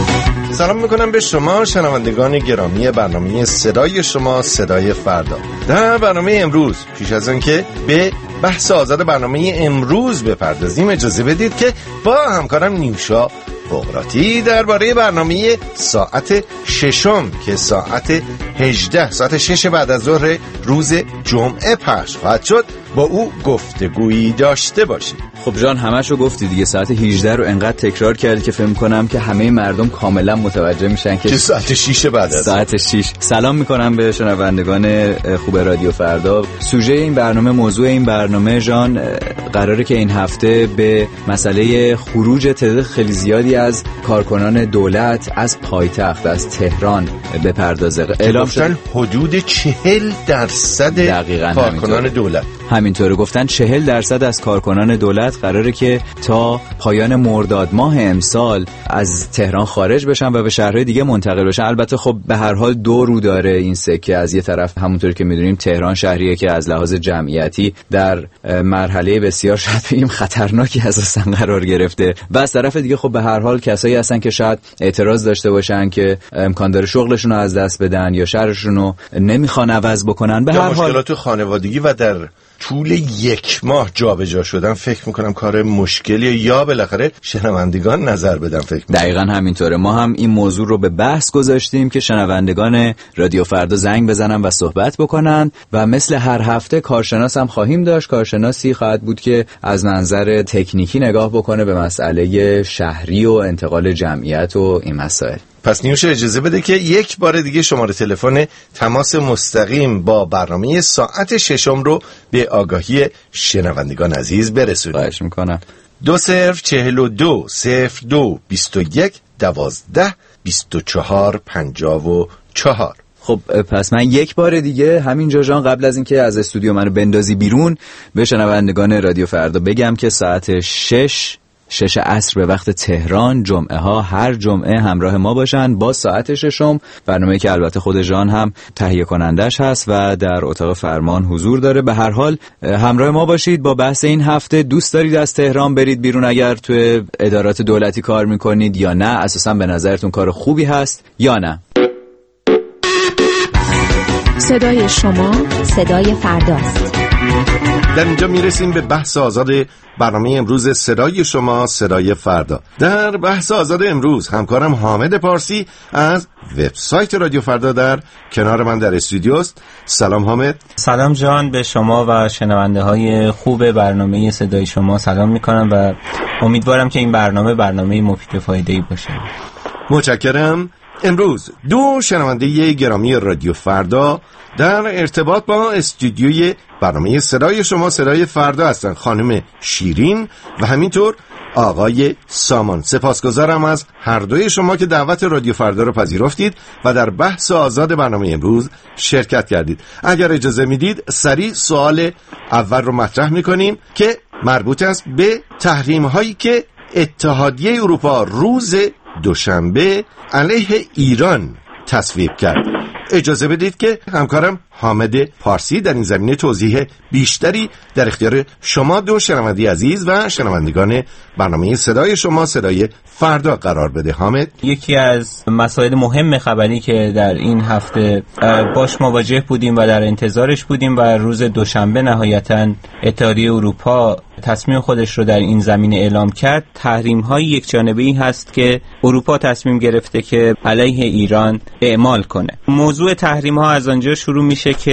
سلام میکنم به شما شنوندگان گرامی برنامه صدای شما، صدای فردا. در برنامه امروز پیش از آن که به بحث آزاد برنامه امروز بپردازیم، اجازه بدید که با همکارم نیوشا بغراتی درباره برنامه ساعت ششم که ساعت هجده ساعت شش بعد از ظهر روز جمعه پخش خواهد شد با او گفتگویی داشته باشیم. خب جان همشو گفتی دیگه، ساعت هجده رو انقدر تکرار کردی که فهم کنم که همه مردم کاملا متوجه میشن که ساعت شش بعد از ساعت شش. سلام میکنم به شنوندگان خوب رادیو فردا. سوژه این برنامه، موضوع این برنامه جان قراره که این هفته به مسئله خروج تعداد خیلی زیادی از کارکنان دولت از پایتخت، از تهران بپردازه. اعلام شد حدود چهل درصد کارکنان دولت، همینطوره گفتن چهل درصد از کارکنان دولت قراره که تا پایان مرداد ماه امسال از تهران خارج بشن و به شهرهای دیگه منتقل بشن. البته خب به هر حال دو رو داره این سکه. از یه طرف همونطوری که میدونیم تهران شهریه که از لحاظ جمعیتی در مرحله بسیار شاید بگیم خطرناکی اساسا قرار گرفته و از طرف دیگه خب به هر حال کسایی هستن که شاید اعتراض داشته باشن که امکان داره شغلشون رو از دست بدن یا شهرشون رو نمیخوان عوض بکنن. به هر حال مشکلات خانوادگی و در طول یک ماه جابجا شدن فکر میکنم کار مشکلیه، یا بالاخره شنوندگان نظر بدن. فکر میکنم دقیقاً همینطوره. ما هم این موضوع رو به بحث گذاشتیم که شنوندگان رادیو فردا زنگ بزنن و صحبت بکنن و مثل هر هفته کارشناس هم خواهیم داشت. کارشناسی خواهد بود که از منظر تکنیکی نگاه بکنه به مسئله شهری و انتقال جمعیت و این مسائل. پس نیوش اجازه بده که یک بار دیگه شماره تلفن تماس مستقیم با برنامه ساعت ششم رو به آگاهی شنوندگان عزیز برسونیم. خواهش میکنم. دو صفر چهل و دو صفر دو بیست و یک دوازده بیست و چهار پنجاه و چهار. خب پس من یک بار دیگه همینجا جان قبل از اینکه از استودیو منو بندازی بیرون به شنوندگان رادیو فردا بگم که ساعت شش شش عصر به وقت تهران جمعه ها هر جمعه همراه ما باشن با ساعت ششم، برنامه‌ای که البته خود جان هم تهیه کنندش هست و در اتاق فرمان حضور داره. به هر حال همراه ما باشید با بحث این هفته. دوست دارید از تهران برید بیرون اگر توی ادارات دولتی کار میکنید یا نه؟ اساسا به نظرتون کار خوبی هست یا نه؟ صدای شما، صدای فرداست. در اینجا میرسیم به بحث آزاد برنامه امروز صدای شما، صدای فردا. در بحث آزاد امروز همکارم حامد پارسی از وبسایت رادیو فردا در کنار من در استودیوست. سلام حامد. سلام جان، به شما و شنونده های خوب برنامه صدای شما سلام میکنم و امیدوارم که این برنامه برنامه مفید و فایده‌ای باشه. متشکرم. امروز دو شنونده گرامی رادیو فردا در ارتباط با استودیوی برنامه صدای شما، صدای فردا هستند. خانم شیرین و همینطور آقای سامان. سپاسگزارم از هر دوی شما که دعوت رادیو فردا رو پذیرفتید و در بحث آزاد برنامه امروز شرکت کردید. اگر اجازه میدید سریع سوال اول رو مطرح میکنیم که مربوط است به تحریم هایی که اتحادیه اروپا روز دوشنبه علیه ایران تصویب کرد. اجازه بدید که همکارم حامد پارسی در این زمینه توضیح بیشتری در اختیار شما دو شنونده عزیز و شنوندگان برنامه صدای شما، صدای فردا قرار بده. حامد، یکی از مسائل مهم خبری که در این هفته باش مواجه بودیم و در انتظارش بودیم و روز دوشنبه نهایتاً اتحادیه اروپا تصمیم خودش رو در این زمینه اعلام کرد، تحریم های یک جانبه‌ای هست که اروپا تصمیم گرفته که علیه ایران اعمال کنه. موضوع تحریم ها از آنجا شروع میشه که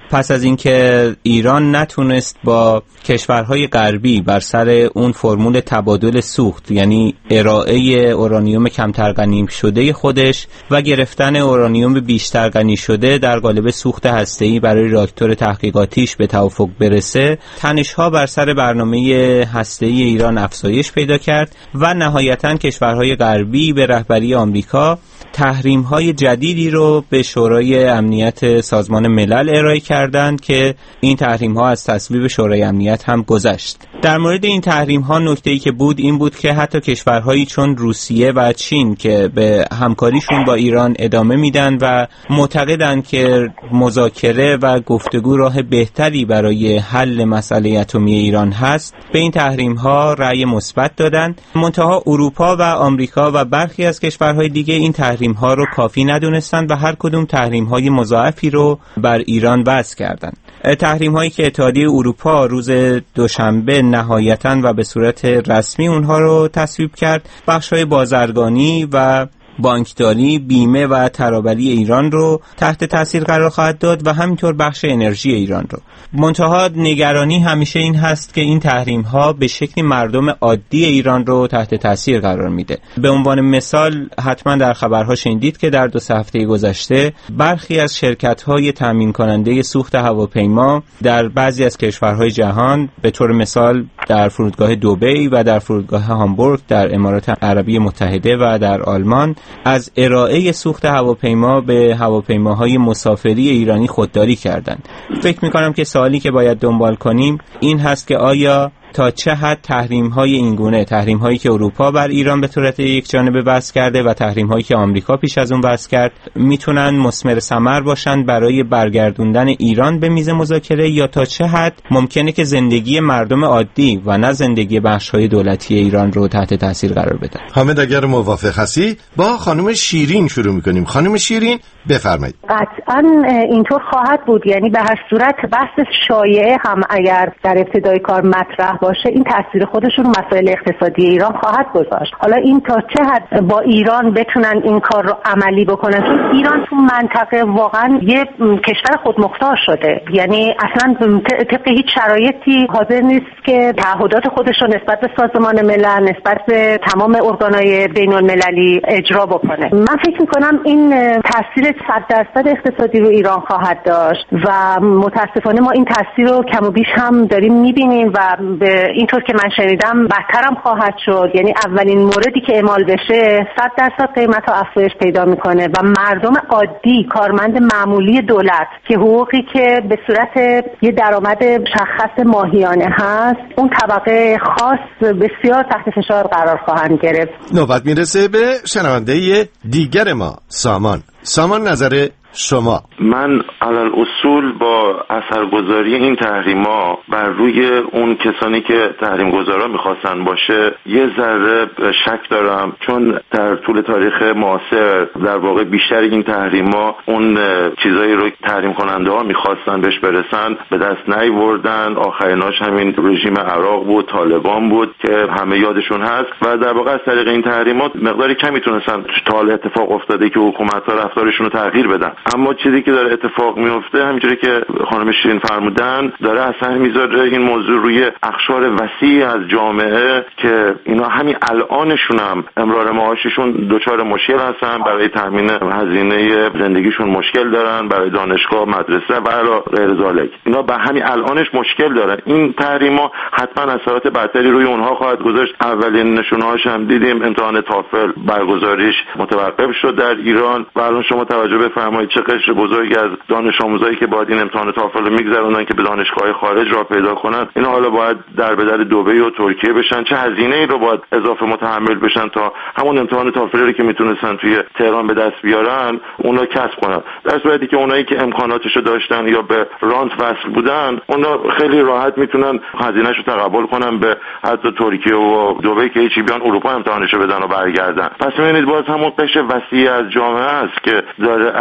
پس از اینکه ایران نتونست با کشورهای غربی بر سر اون فرمول تبادل سوخت، یعنی ارائه اورانیوم کمتر غنی شده خودش و گرفتن اورانیوم بیشتر غنی شده در قالب سوخت هسته‌ای برای راکتور تحقیقاتیش به توافق برسه، تنش‌ها بر سر برنامه هسته‌ای ایران افزایش پیدا کرد و نهایتاً کشورهای غربی به رهبری آمریکا تحریم‌های جدیدی رو به شورای امنیت سازمان ملل ارائه کردند که این تحریم‌ها از تصویب شورای امنیت هم گذشت. در مورد این تحریم‌ها نکته‌ای که بود این بود که حتی کشورهایی چون روسیه و چین که به همکاریشون با ایران ادامه میدن و معتقدن که مذاکره و گفتگو راه بهتری برای حل مسئله اتمی ایران هست، به این تحریم‌ها رأی مثبت دادند. منتها اروپا و آمریکا و برخی از کشورهای دیگه این تحریم‌ها رو کافی ندونستند و هر کدوم تحریم‌های مضاعفی رو بر ایران وضع کردند. تحریم‌هایی که اتحادیه اروپا روز دوشنبه نهایتاً و به صورت رسمی اونها رو تصویب کرد، بخش‌های بازرگانی و بانکداری، بیمه و ترابری ایران رو تحت تاثیر قرار خواهد داد و همینطور بخش انرژی ایران رو. منتها نگرانی همیشه این هست که این تحریم ها به شکلی مردم عادی ایران رو تحت تاثیر قرار میده. به عنوان مثال حتما در خبرها شنیدید که در دو سه هفته گذشته برخی از شرکت های تامین کننده سوخت هواپیما در بعضی از کشورهای جهان، به طور مثال در فرودگاه دبی و در فرودگاه هامبورگ در امارات عربی متحده و در آلمان، از ارائه سوخت هواپیما به هواپیماهای مسافری ایرانی خودداری کردند. فکر می‌کنم که سوالی که باید دنبال کنیم این هست که آیا تا چه حد تحریم‌های اینگونه، تحریم‌هایی که اروپا بر ایران به صورت یک جانبه وضع کرده و تحریم‌هایی که آمریکا پیش از اون وضع کرد، میتونن مثمر ثمر باشن برای برگردوندن ایران به میز مذاکره، یا تا چه حد ممکنه که زندگی مردم عادی و نه زندگی بخش‌های دولتی ایران رو تحت تاثیر قرار بده. حامد اگر موافق هستی با خانم شیرین شروع می‌کنیم. خانم شیرین بفرمایید. قطعاً اینطور خواهد بود، یعنی به هر صورت بحث شایعه هم اگر در ابتدای کار مطرح باشه این تاثیر خودش رو مسائل اقتصادی ایران خواهد گذاشت. حالا این تا چه حد با ایران بتونن این کار رو عملی بکنن، چون ایران تو منطقه واقعا یه کشور خودمختار شده، یعنی اصلا طبق هیچ شرایطی حاضر نیست که تعهدات خودش رو نسبت به سازمان ملل، نسبت به تمام ارگان‌های بین‌المللی اجرا بکنه. من فکر می‌کنم این تاثیر صد درصد اقتصادی رو ایران خواهد داشت و متاسفانه ما این تاثیر رو کم و بیش هم داریم می‌بینیم و به اینطور که من شنیدم بدتر هم خواهد شد. یعنی اولین موردی که اعمال بشه صد درصد قیمت ها افزایش پیدا میکنه و مردم عادی، کارمند معمولی دولت که حقوقی که به صورت یه درآمد مشخص ماهیانه هست، اون طبقه خاص بسیار تحت فشار قرار خواهند گرفت. نوبت میرسه به شنونده دیگر ما، سامان. سامان، نظر شما؟ من علل اصول با اثرگذاری این تحریما بر روی اون کسانی که تحریم گذارا میخواستن باشه یه ذره شک دارم، چون در طول تاریخ معاصر در واقع بیشتر این تحریما اون چیزایی رو تحریم کننده ها میخواستن بهش برسن به دست نیاوردن. آخریناش همین رژیم عراق بود، طالبان بود که همه یادشون هست و در واقع از طریق این تحریمات مقداری کمی تونستن تا اتفاق افتاده که حکومت‌ها رفتارشون رو تغییر بدن. اما چیزی که داره اتفاق میفته همینجوری که خانم شیرین فرمودن، داره اصلا میذاره این موضوع روی اقشار وسیع از جامعه که اینا همین الانشون هم امرار معاششون دچار مشکل هستن، برای تامین هزینه زندگیشون مشکل دارن، برای دانشگاه، مدرسه و غیر ذالک اینا به همین الانش مشکل دارن. این تحریما حتما اثرات بدتری روی اونها خواهد گذاشت. اولین نشونه‌هاش هم دیدیم، امتحان تافل برگزاریش متوقف شد در ایران و الان شما توجه بفرمایید چه قشر بزرگی از دانش آموزایی که باید این امتحان تافل رو میگذرونن که به دانشگاه خارج راه پیدا کنن، اینا حالا باید در بدر دبی و ترکیه بشن. چه هزینه ای رو باید اضافه متحمل بشن تا همون امتحان تافل رو که میتونستن توی تهران به دست بیارن اونا کسب کنن، در صورتی که اونایی که امکاناتشو داشتن یا به رانت وصل بودن اونا خیلی راحت میتونن هزینه‌شو تقبل کنن به حتی ترکیه و دبی که هیچی بیان اروپا امتحانشو بدن و برگردن. پس ببینید باز همون قشر وسیع از جامعه است که داره از این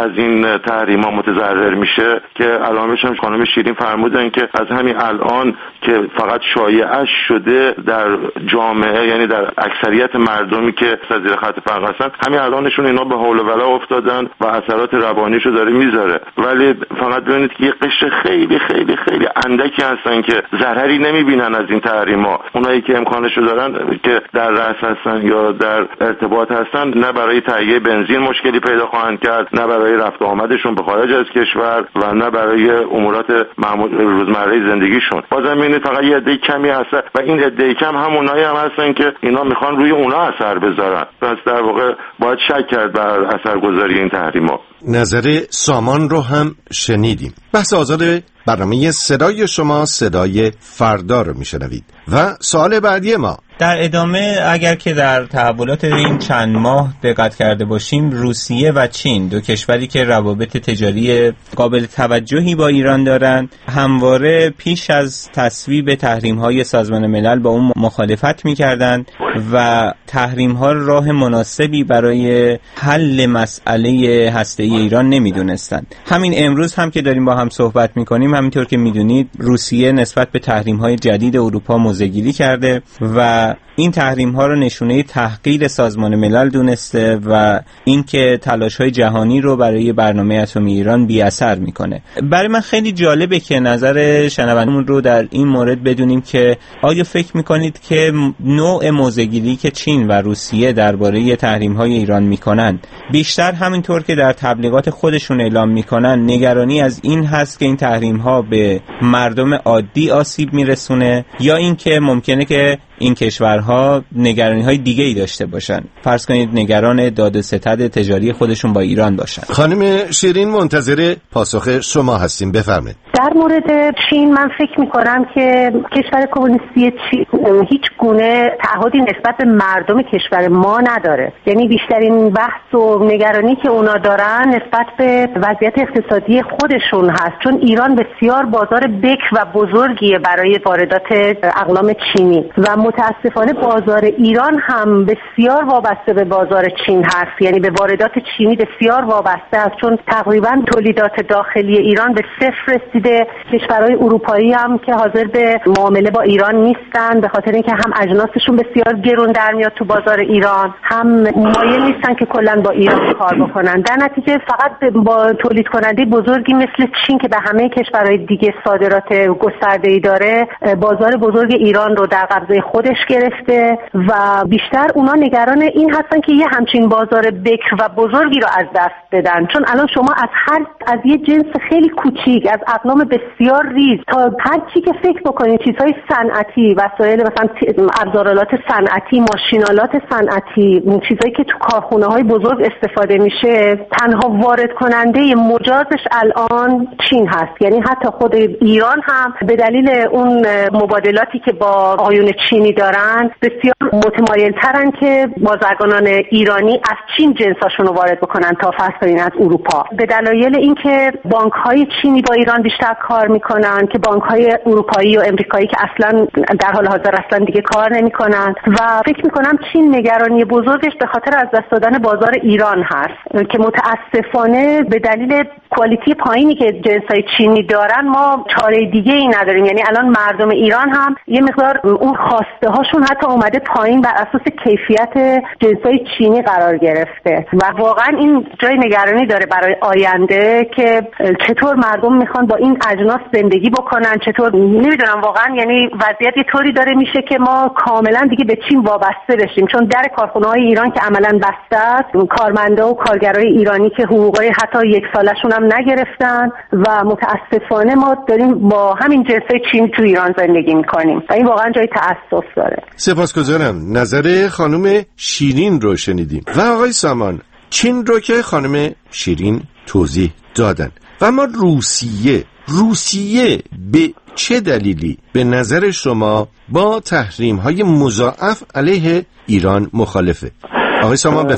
این تحریما متضرر میشه که علامش هم خانم شیرین فرمودن که از همین الان که فقط شایعش شده در جامعه، یعنی در اکثریت مردمی که زیر خط فقر هستن، همین الانشون اینا به حول و ولا افتادن و اثرات روانیشو داره میذاره. ولی فقط ببینید که یه قشر خیلی خیلی خیلی اندکی هستن که ضرری نمیبینن از این تحریما. اونایی که امکانشو دارن که در رأس هستن یا در ارتباط هستن، نه برای تهیه بنزین مشکلی پیدا خواهند کرد، نه برای رفت و آمدشون به خارج از کشور و نه برای امورات معمول روزمره زندگیشون. بازم ببینید فقط یه عده کمی هست و این عده کم همونایی هم هستن که اینا میخوان روی اونا اثر بذارن. پس در واقع باید شک کرد بر اثرگذاری این تحریما. نظر سامان رو هم شنیدیم. بحث آزاد برنامه صدای شما صدای فردا رو میشنوید و سوال بعدی ما در ادامه، اگر که در تحولات این چند ماه دقت کرده باشیم، روسیه و چین، دو کشوری که روابط تجاری قابل توجهی با ایران دارند، همواره پیش از تصویب تحریم‌های سازمان ملل با اون مخالفت می‌کردند و تحریم‌ها راه مناسبی برای حل مسئله هسته‌ای ایران نمی‌دونستند. همین امروز هم که داریم با هم صحبت می‌کنیم، همینطور که می‌دونید روسیه نسبت به تحریم‌های جدید اروپا موضع‌گیری کرده و این تحریم ها رو نشونه تحقیر سازمان ملل دونسته و اینکه تلاش‌های جهانی رو برای برنامه اتمی ایران بی اثر میکنه. برای من خیلی جالبه که نظر شنوندمون رو در این مورد بدونیم که آیا فکر میکنید که نوع موضع‌گیری که چین و روسیه درباره تحریم های ایران میکنن بیشتر همینطور که در تبلیغات خودشون اعلام میکنن نگرانی از این هست که این تحریم ها به مردم عادی آسیب میرسونه، یا اینکه ممکنه که این کشورها نگرانی‌های دیگه‌ای داشته باشن؟ فرض کنید نگران داد و ستد تجاری خودشون با ایران باشن. خانم شیرین منتظر پاسخ شما هستیم، بفرمایید. در مورد چین من فکر می‌کنم که کشور کمونیستی چین هیچ گونه تعهدی نسبت به مردم کشور ما نداره. یعنی بیشترین بحث و نگرانی که اونا دارن نسبت به وضعیت اقتصادی خودشون هست، چون ایران بسیار بازار بکر و بزرگیه برای واردات اقلام چینی و متاسفانه بازار ایران هم بسیار وابسته به بازار چین هست. یعنی به واردات چینی بسیار وابسته است، چون تقریبا تولیدات داخلی ایران به صفر رسیده. کشورهای اروپایی هم که حاضر به معامله با ایران نیستن، به خاطر اینکه هم اجناسشون بسیار گرون در میاد تو بازار ایران، هم مایل نیستن که کلا با ایران کار بکنن. در نتیجه فقط با تولید کننده بزرگی مثل چین که به همه کشورهای دیگه صادرات گسترده‌ای داره، بازار بزرگ ایران رو در قبضه خودش گرفته و بیشتر اونا نگران این هستن که یه همچین بازار بکر و بزرگی رو از دست بدن. چون الان شما از هر از یه جنس خیلی کوچیک، از اقلام بسیار ریز تا هر چی که فکر بکنید، چیزهای صنعتی، وسایل مثلا ابزارالات صنعتی، ماشینالات صنعتی، چیزایی که تو کارخونه‌های بزرگ استفاده میشه، تنها وارد کننده مجازش الان چین هست. یعنی حتی خود ایران هم به دلیل اون مبادلاتی که با آیون چینی دارن بسیار متمایل ترن که بازرگانان ایرانی از چین جنساشون رو وارد بکنن تا فرض کنین از اروپا، به دلایل اینکه بانک های چینی با ایران بیشتر کار میکنن که بانک های اروپایی و امریکایی که اصلا در حال حاضر اصلا دیگه کار نمیکنن. و فکر میکنم چین نگرانی بزرگش به خاطر از دست دادن بازار ایران هست که متاسفانه به دلیل کوالیتی پایینی که جنسای چینی دارن ما چاره دیگه ای نداریم. یعنی الان مردم ایران هم یه مقدار اون خواسته هاشون حتی اومده پایین بر اساس کیفیت جنسای چینی قرار گرفته و واقعا این جای نگرانی داره برای آینده که چطور مردم میخوان با این اجناس زندگی بکنن، چطور نمیدونم واقعا. یعنی وضعیت یه طوری داره میشه که ما کاملا دیگه به چین وابسته بشیم، چون در کارخونه‌های ایران که عملاً بسته است، کارمندا و کارگرای ایرانی که حقوقای حتی یک سالشون هم نگرفتن و متاسفانه ما داریم با همین جنسای چینی تو ایران زندگی میکنیم و این واقعا جای تأسف داره. سپاسگزارم. نظر خانم شیرین رو شنیدیم و آقای سامان، چین رو که خانم شیرین توضیح دادن و اما روسیه روسیه به چه دلیلی به نظر شما با تحریم های مضاعف علیه ایران مخالفه؟ آقای سامان بفرمایید.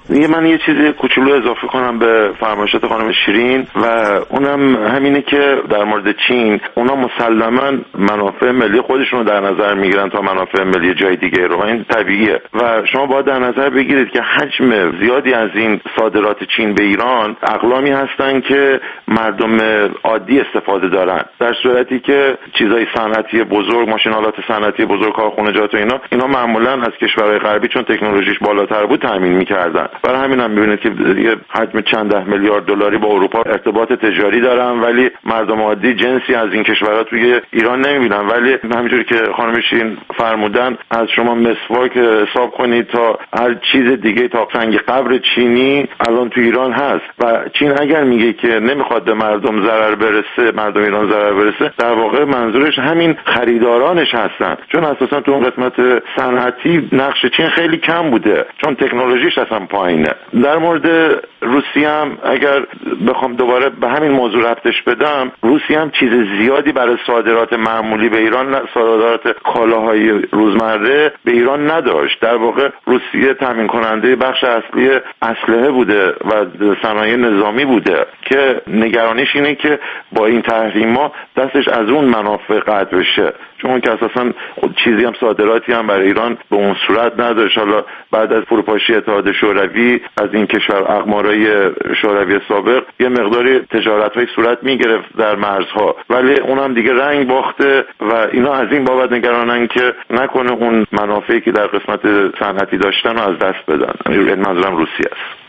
یه من یه چیزی کوچولو اضافه کنم به فرمایشات خانم شیرین و اونم همینه که در مورد چین اونا مسلماً منافع ملی خودشون رو در نظر میگیرن تا منافع ملی جای دیگه رو، این طبیعیه و شما باید در نظر بگیرید که حجم زیادی از این صادرات چین به ایران اقلامی هستن که مردم عادی استفاده دارن، در صورتی که چیزای صنعتی بزرگ، ماشینالات صنعتی بزرگ، کارخانجات و اینا اینا معمولا از کشورهای غربی چون تکنولوژیش بالاتر بود تامین میکردن. برای همین هم میبینید که یه حجم چند ده میلیارد دلاری با اروپا ارتباط تجاری دارن ولی مردم عادی جنسی از این کشورها توی ایران نمیبینن. ولی همینجوری که خانم شیرین فرمودن از شما مسواک حساب کنید تا هر چیز دیگه، تا سنگ قبر چینی الان تو ایران هست و چین اگر میگه که نمیخواد به مردم ضرر برسه، مردم ایران ضرر برسه، در واقع منظورش همین خریدارانش هستن، چون اساسا تو اون قسمت صنعتی نقش چین خیلی کم بوده چون تکنولوژیش اصلا پایینه. در مورد روسیه هم اگر بخوام دوباره به همین موضوع ربطش بدم، روسیه هم چیز زیادی برای صادرات معمولی به ایران، صادرات کالاهای روزمره به ایران نداشت. در واقع روسیه تامین کننده بخش اصلی اسلحه بوده و صنایع نظامی بوده که نگرانیش اینه که با این تحریما دستش از اون منافع قطع بشه، چون که اساسا چیزی هم صادراتی هم برای ایران به اون صورت نداشت. حالا بعد از فروپاشی اتحاد شوروی از این کشور اقمارای شوروی سابق یه مقداری تجارت‌های صورت می‌گرفت در مرزها، ولی اونم دیگه رنگ باخته و اینا از این بابت نگرانن که نکنه اون منافعی که در قسمت صنعتی داشتن رو از دست بدن. این منظورم روسیه است.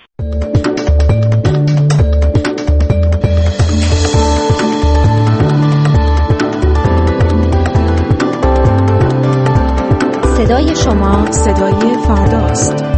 صدای شما صدای فرداست.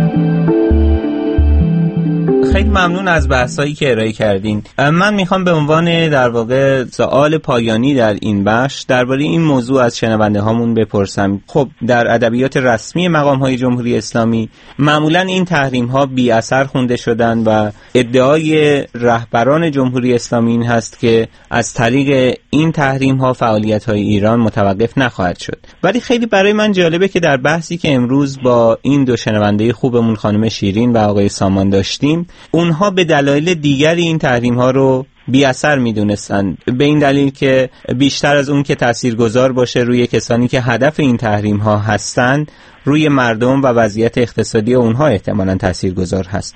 خیلی ممنون از بحثایی که ارائه کردین. من میخوام به عنوان در واقع سوال پایانی در این بخش درباره این موضوع از شنونده هامون بپرسم. خب در ادبیات رسمی مقام های جمهوری اسلامی معمولا این تحریم ها بی اثر خونده شدن و ادعای رهبران جمهوری اسلامی این هست که از طریق این تحریم ها فعالیت های ایران متوقف نخواهد شد. ولی خیلی برای من جالبه که در بحثی که امروز با این دو شنونده خوبمون خانم شیرین و آقای سامان داشتیم، اونها به دلایل دیگری این تحریم ها رو بی اثر می دونستن، به این دلیل که بیشتر از اون که تاثیرگذار باشه روی کسانی که هدف این تحریم ها هستند، روی مردم و وضعیت اقتصادی اونها احتمالاً تاثیرگذار هست.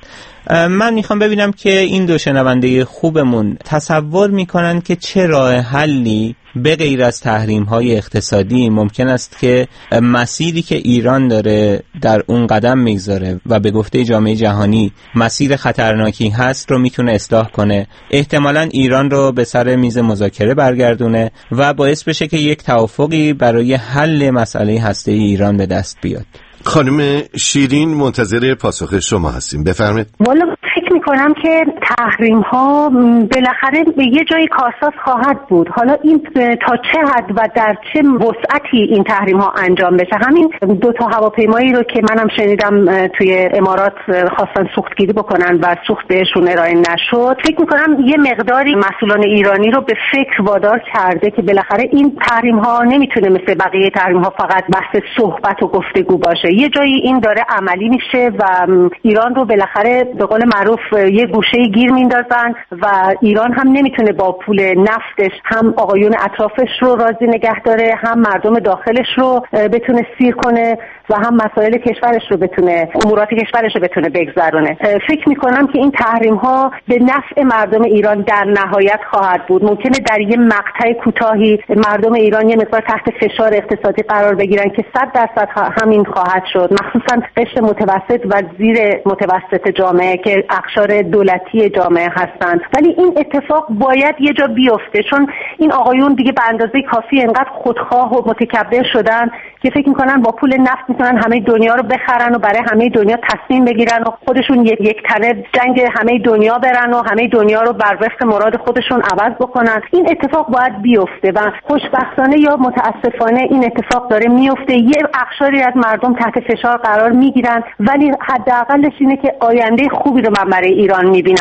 من میخوام ببینم که این دو شنونده خوبمون تصور میکنن که چه راه حلی به غیر از تحریم‌های اقتصادی ممکن است که مسیری که ایران داره در اون قدم میگذاره و به گفته جامعه جهانی مسیر خطرناکی هست رو میتونه اصلاح کنه، احتمالاً ایران رو به سر میز مذاکره برگردونه و باعث بشه که یک توافقی برای حل مسئله هسته‌ای ایران به دست بیاد. خانم شیرین منتظر پاسخ شما هستیم، بفرمایید. والا فکر میکنم که تحریم ها بالاخره به یه جایی کارساز خواهد بود. حالا این تا چه حد و در چه وسعتی این تحریم ها انجام بشه. همین دو تا هواپیمایی رو که منم شنیدم توی امارات خواستن سوختگیری بکنن و سوخت بهشون ارائه نشد، فکر میکنم یه مقداری مسئولان ایرانی رو به فکر وادار کرده که بالاخره این تحریم ها نمیتونه مثل بقیه تحریم ها فقط بحث صحبت و گفتگو باشه. یه جایی این داره عملی میشه و ایران رو بالاخره به قول معروف یه گوشه گیر میندازن و ایران هم نمیتونه با پول نفتش هم آقایون اطرافش رو راضی نگه داره، هم مردم داخلش رو بتونه سیر کنه و هم مسائل کشورش رو بتونه، امورات کشورش رو بتونه بگذرونه. فکر میکنم که این تحریم ها به نفع مردم ایران در نهایت خواهد بود. ممکنه در یه مقطع کوتاهی مردم ایران یه مقدار تحت فشار اقتصادی قرار بگیرن که صد درصد همین خواهد شد، مخصوصا قشر متوسط و زیر متوسط جامعه که اقشار دولتی جامعه هستند. ولی این اتفاق باید یه جا بیفته، چون این آقایون دیگه به اندازه کافی انقدر خودخواه و متکبر شدن که فکر میکنن با پول نفت میتونن همه دنیا رو بخرن و برای همه دنیا تصمیم بگیرن و خودشون یک, یک تنه جنگ همه دنیا برن و همه دنیا رو بر وفق مراد خودشون عوض بکنن. این اتفاق باید بیفته و خوشبختانه یا متاسفانه این اتفاق داره میفته. یه اقشاری از مردم تحت فشار قرار میگیرن، ولی حداقلش اینه که آینده خوبی رو من برای ایران میبینم.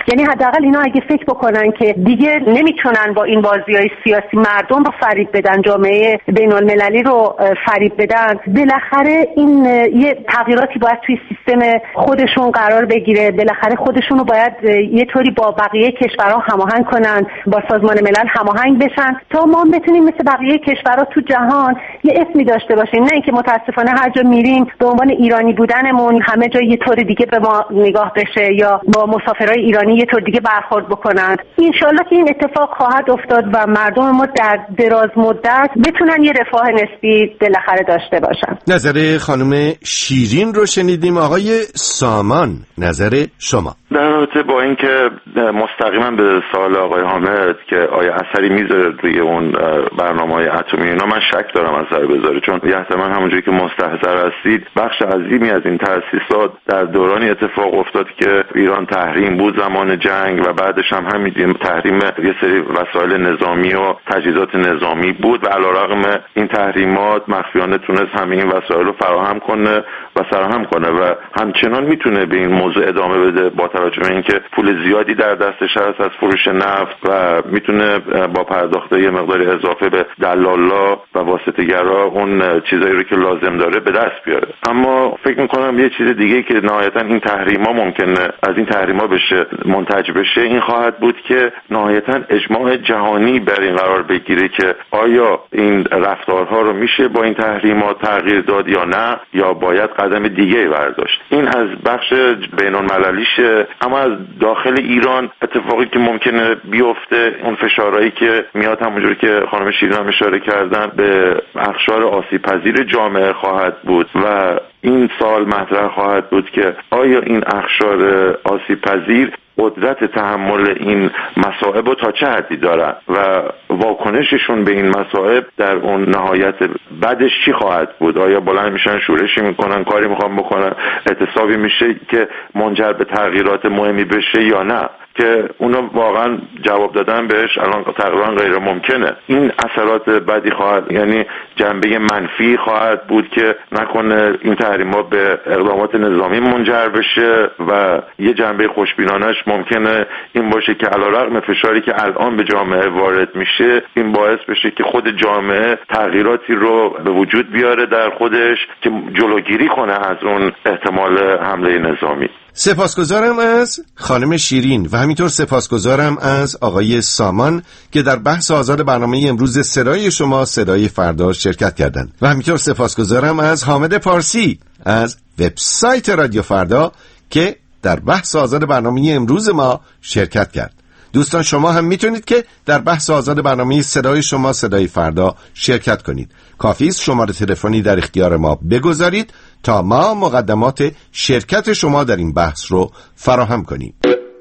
یعنی حداقل اینا اگه فکر بکنن که دیگه نمیتونن با این بازی‌های سیاسی مردم رو فریب بدن، جامعه بین‌المللی رو فریب بدن، بالاخره این یه تغییراتی باید توی سیستم خودشون قرار بگیره. بالاخره خودشون رو باید یه طوری با بقیه کشورها هماهنگ کنن، با سازمان ملل هماهنگ بشن تا ما بتونیم مثل بقیه کشورها تو جهان یه اسمی داشته باشیم، نه اینکه متاسفانه هر جا میریم به عنوان ایرانی بودنمون همه جا یه طور دیگه به ما نگاه بشه یا با مسافرای ایرانی یه طور دیگه برخورد بکنن. انشالله که این اتفاق خواهد افتاد و مردم ما در دراز مدت بتونن یه رفاه نسبی بالاخره داشته باشن. نظر خانم شیرین رو شنیدیم. آقای سامان، نظر شما در رابطه با اینکه مستقیما به سوال آقای حامد که آیا اثری میذاره روی اون برنامه‌های اتمی اینا، من شک دارم اثر بذاره، چون احتمال همونجوری که مستحضر هستید بخش عظیمی از این تأسیسات در دورانی اتفاق افتاد که ایران تحریم بود زمان جنگ و بعدش هم همین تحریم یه سری وسایل نظامی و تجهیزات نظامی بود و علیرغم این تحریمات مخفیانه تونست همه این وسایل رو فراهم کنه و سرهم کنه و همچنان میتونه به این موضوع ادامه بده با توجه به اینکه پول زیادی در دستش هست از فروش نفت و میتونه با پرداخت یه مقدار اضافه به دلالا و واسطه‌گرا اون چیزایی رو که لازم داره به دست بیاره. اما فکر میکنم یه چیز دیگه که نهایتا این تحریما ممکنه از این تحریما بشه منتج بشه این خواهد بود که نهایتا اجماع جهانی بر این قرار بگیره که آیا این رفتارها رو میشه با این تحریما تغییر داد یا نه، یا باید قدم دیگه برداشت. این از بخش بین‌المللیشه. اما از داخل ایران اتفاقی که ممکنه بیفته اون فشارهایی که میاد همونجوری که خانم شیرین هم اشاره کردن به اقشار آسیب پذیر جامعه خواهد بود و این سال مطرح خواهد بود که آیا این اقشار آسیب پذیر قدرت تحمل این مصائب رو تا چه حدی دارن و واکنششون به این مصائب در اون نهایت بعدش چی خواهد بود. آیا بلند میشن شورشی میکنن، کاری میخوان بکنن، اعتصابی میشه که منجر به تغییرات مهمی بشه یا نه، که اونا واقعا جواب دادن بهش الان تقریبا غیر ممکنه. این اثرات بدی خواهد، یعنی جنبه منفی خواهد بود که نکنه این تحریم‌ها به اقدامات نظامی منجر بشه و یه جنبه خوشبینانش ممکنه این باشه که علیرغم فشاری که الان به جامعه وارد میشه این باعث بشه که خود جامعه تغییراتی رو به وجود بیاره در خودش که جلوگیری کنه از اون احتمال حمله نظامی. سپاسگزارم از خانم شیرین و همینطور سپاسگزارم از آقای سامان که در بحث آزاد برنامه امروز صدای شما صدای فردا شرکت کردند و همینطور سپاسگزارم از حامد پارسی از وبسایت رادیو فردا که در بحث آزاد برنامه امروز ما شرکت کرد. دوستان شما هم میتونید که در بحث آزاد برنامه صدای شما صدای فردا شرکت کنید. کافی است شماره تلفنی در اختیار ما بگذارید تا ما مقدمات شرکت شما در این بحث رو فراهم کنیم.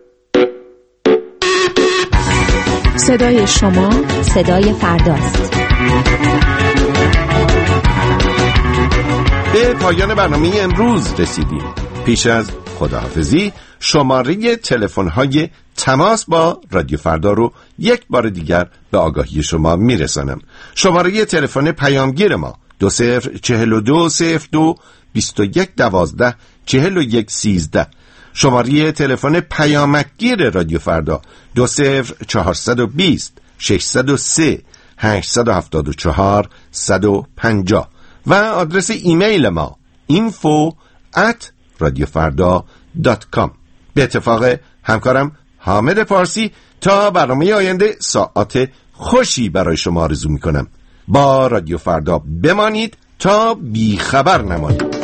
صدای شما صدای فرداست. به پایان برنامه امروز رسیدیم. پیش از خداحافظی شماره تلفن‌های تماس با رادیو فردا رو یک بار دیگر به آگاهی شما میرسانم. شماره تلفن پیامگیر ما دو صفر چهل و دو صفر دو بیست و یک دوازده چهل و یک سیزده. شماره تلفن پیامکگیر رادیو فردا دو صفر چهارصد و بیست ششصد و سه هشتصد و هفتاد و چهار صد و پنجاه و آدرس ایمیل ما info at radiofarda dot com. به اتفاق همکارم حامد پارسی تا برنامه آینده ساعت خوشی برای شما آرزو میکنم. با رادیو فردا بمانید تا بی خبر نمانید.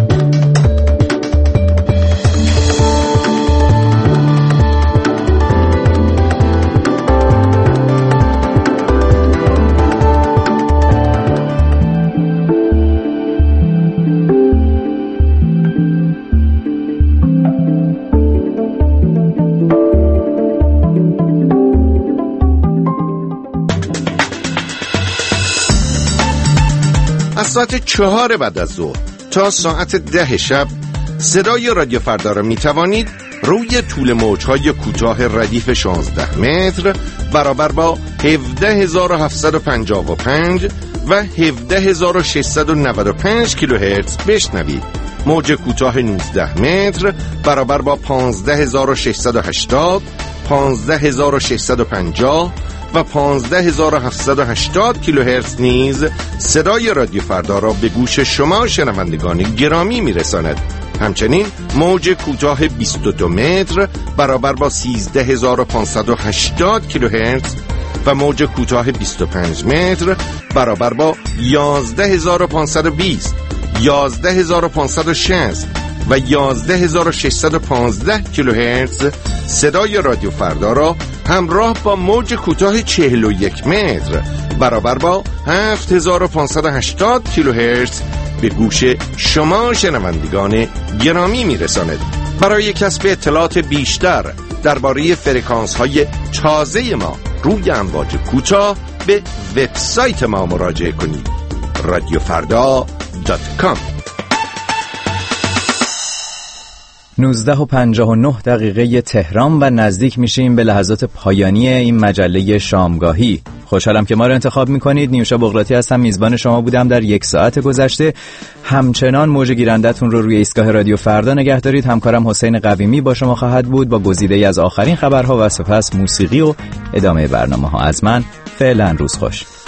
از ساعت چهار بعد از ظهر تا ساعت ده شب صدای رادیو فردا را می توانید روی طول موج‌های کوتاه ردیف شانزده متر برابر با هفده هزار و هفتصد و پنجاه و پنج و هفده هزار و ششصد و نود و پنج کیلوهرتز بشنوید. موج کوتاه نوزده متر برابر با پانزده هزار و ششصد و هشتاد، پانزده هزار و ششصد و پنجاه و پانزده هزار و هفتصد و هشتاد کیلوهرتز نیز صدای رادیو فردا را به گوش شما شنوندگان گرامی میرساند. همچنین موج کوتاه بیست و دو متر برابر با سیزده هزار و پانصد و هشتاد کیلوهرتز و موج کوتاه بیست و پنج متر برابر با یازده هزار و پانصد و بیست، یازده هزار و پانصد و شصت و یازده هزار و ششصد و پانزده کیلوهرتز صدای رادیو فردا را همراه با موج کوتاه چهل و یک متر برابر با هفت هزار و پانصد و هشتاد کیلوهرتز به گوش شما شنوندگان گرامی میرساند. برای کسب اطلاعات بیشتر درباره فرکانس های تازه ما روی امواج کوتاه به وبسایت ما مراجعه کنید رادیو فردا دات کام. نوزده و پنجاه و نه دقیقه تهران و نزدیک میشیم به لحظات پایانی این مجله شامگاهی. خوشحالم که ما رو انتخاب میکنید. نیوشا بغراتی هستم، میزبان شما بودم در یک ساعت گذشته. همچنان موج گیرندتون رو روی ایستگاه رادیو فردا نگه دارید. همکارم حسین قویمی با شما خواهد بود با گزیده‌ای از آخرین خبرها و سپس موسیقی و ادامه برنامه ها. از من فعلا روز خوش.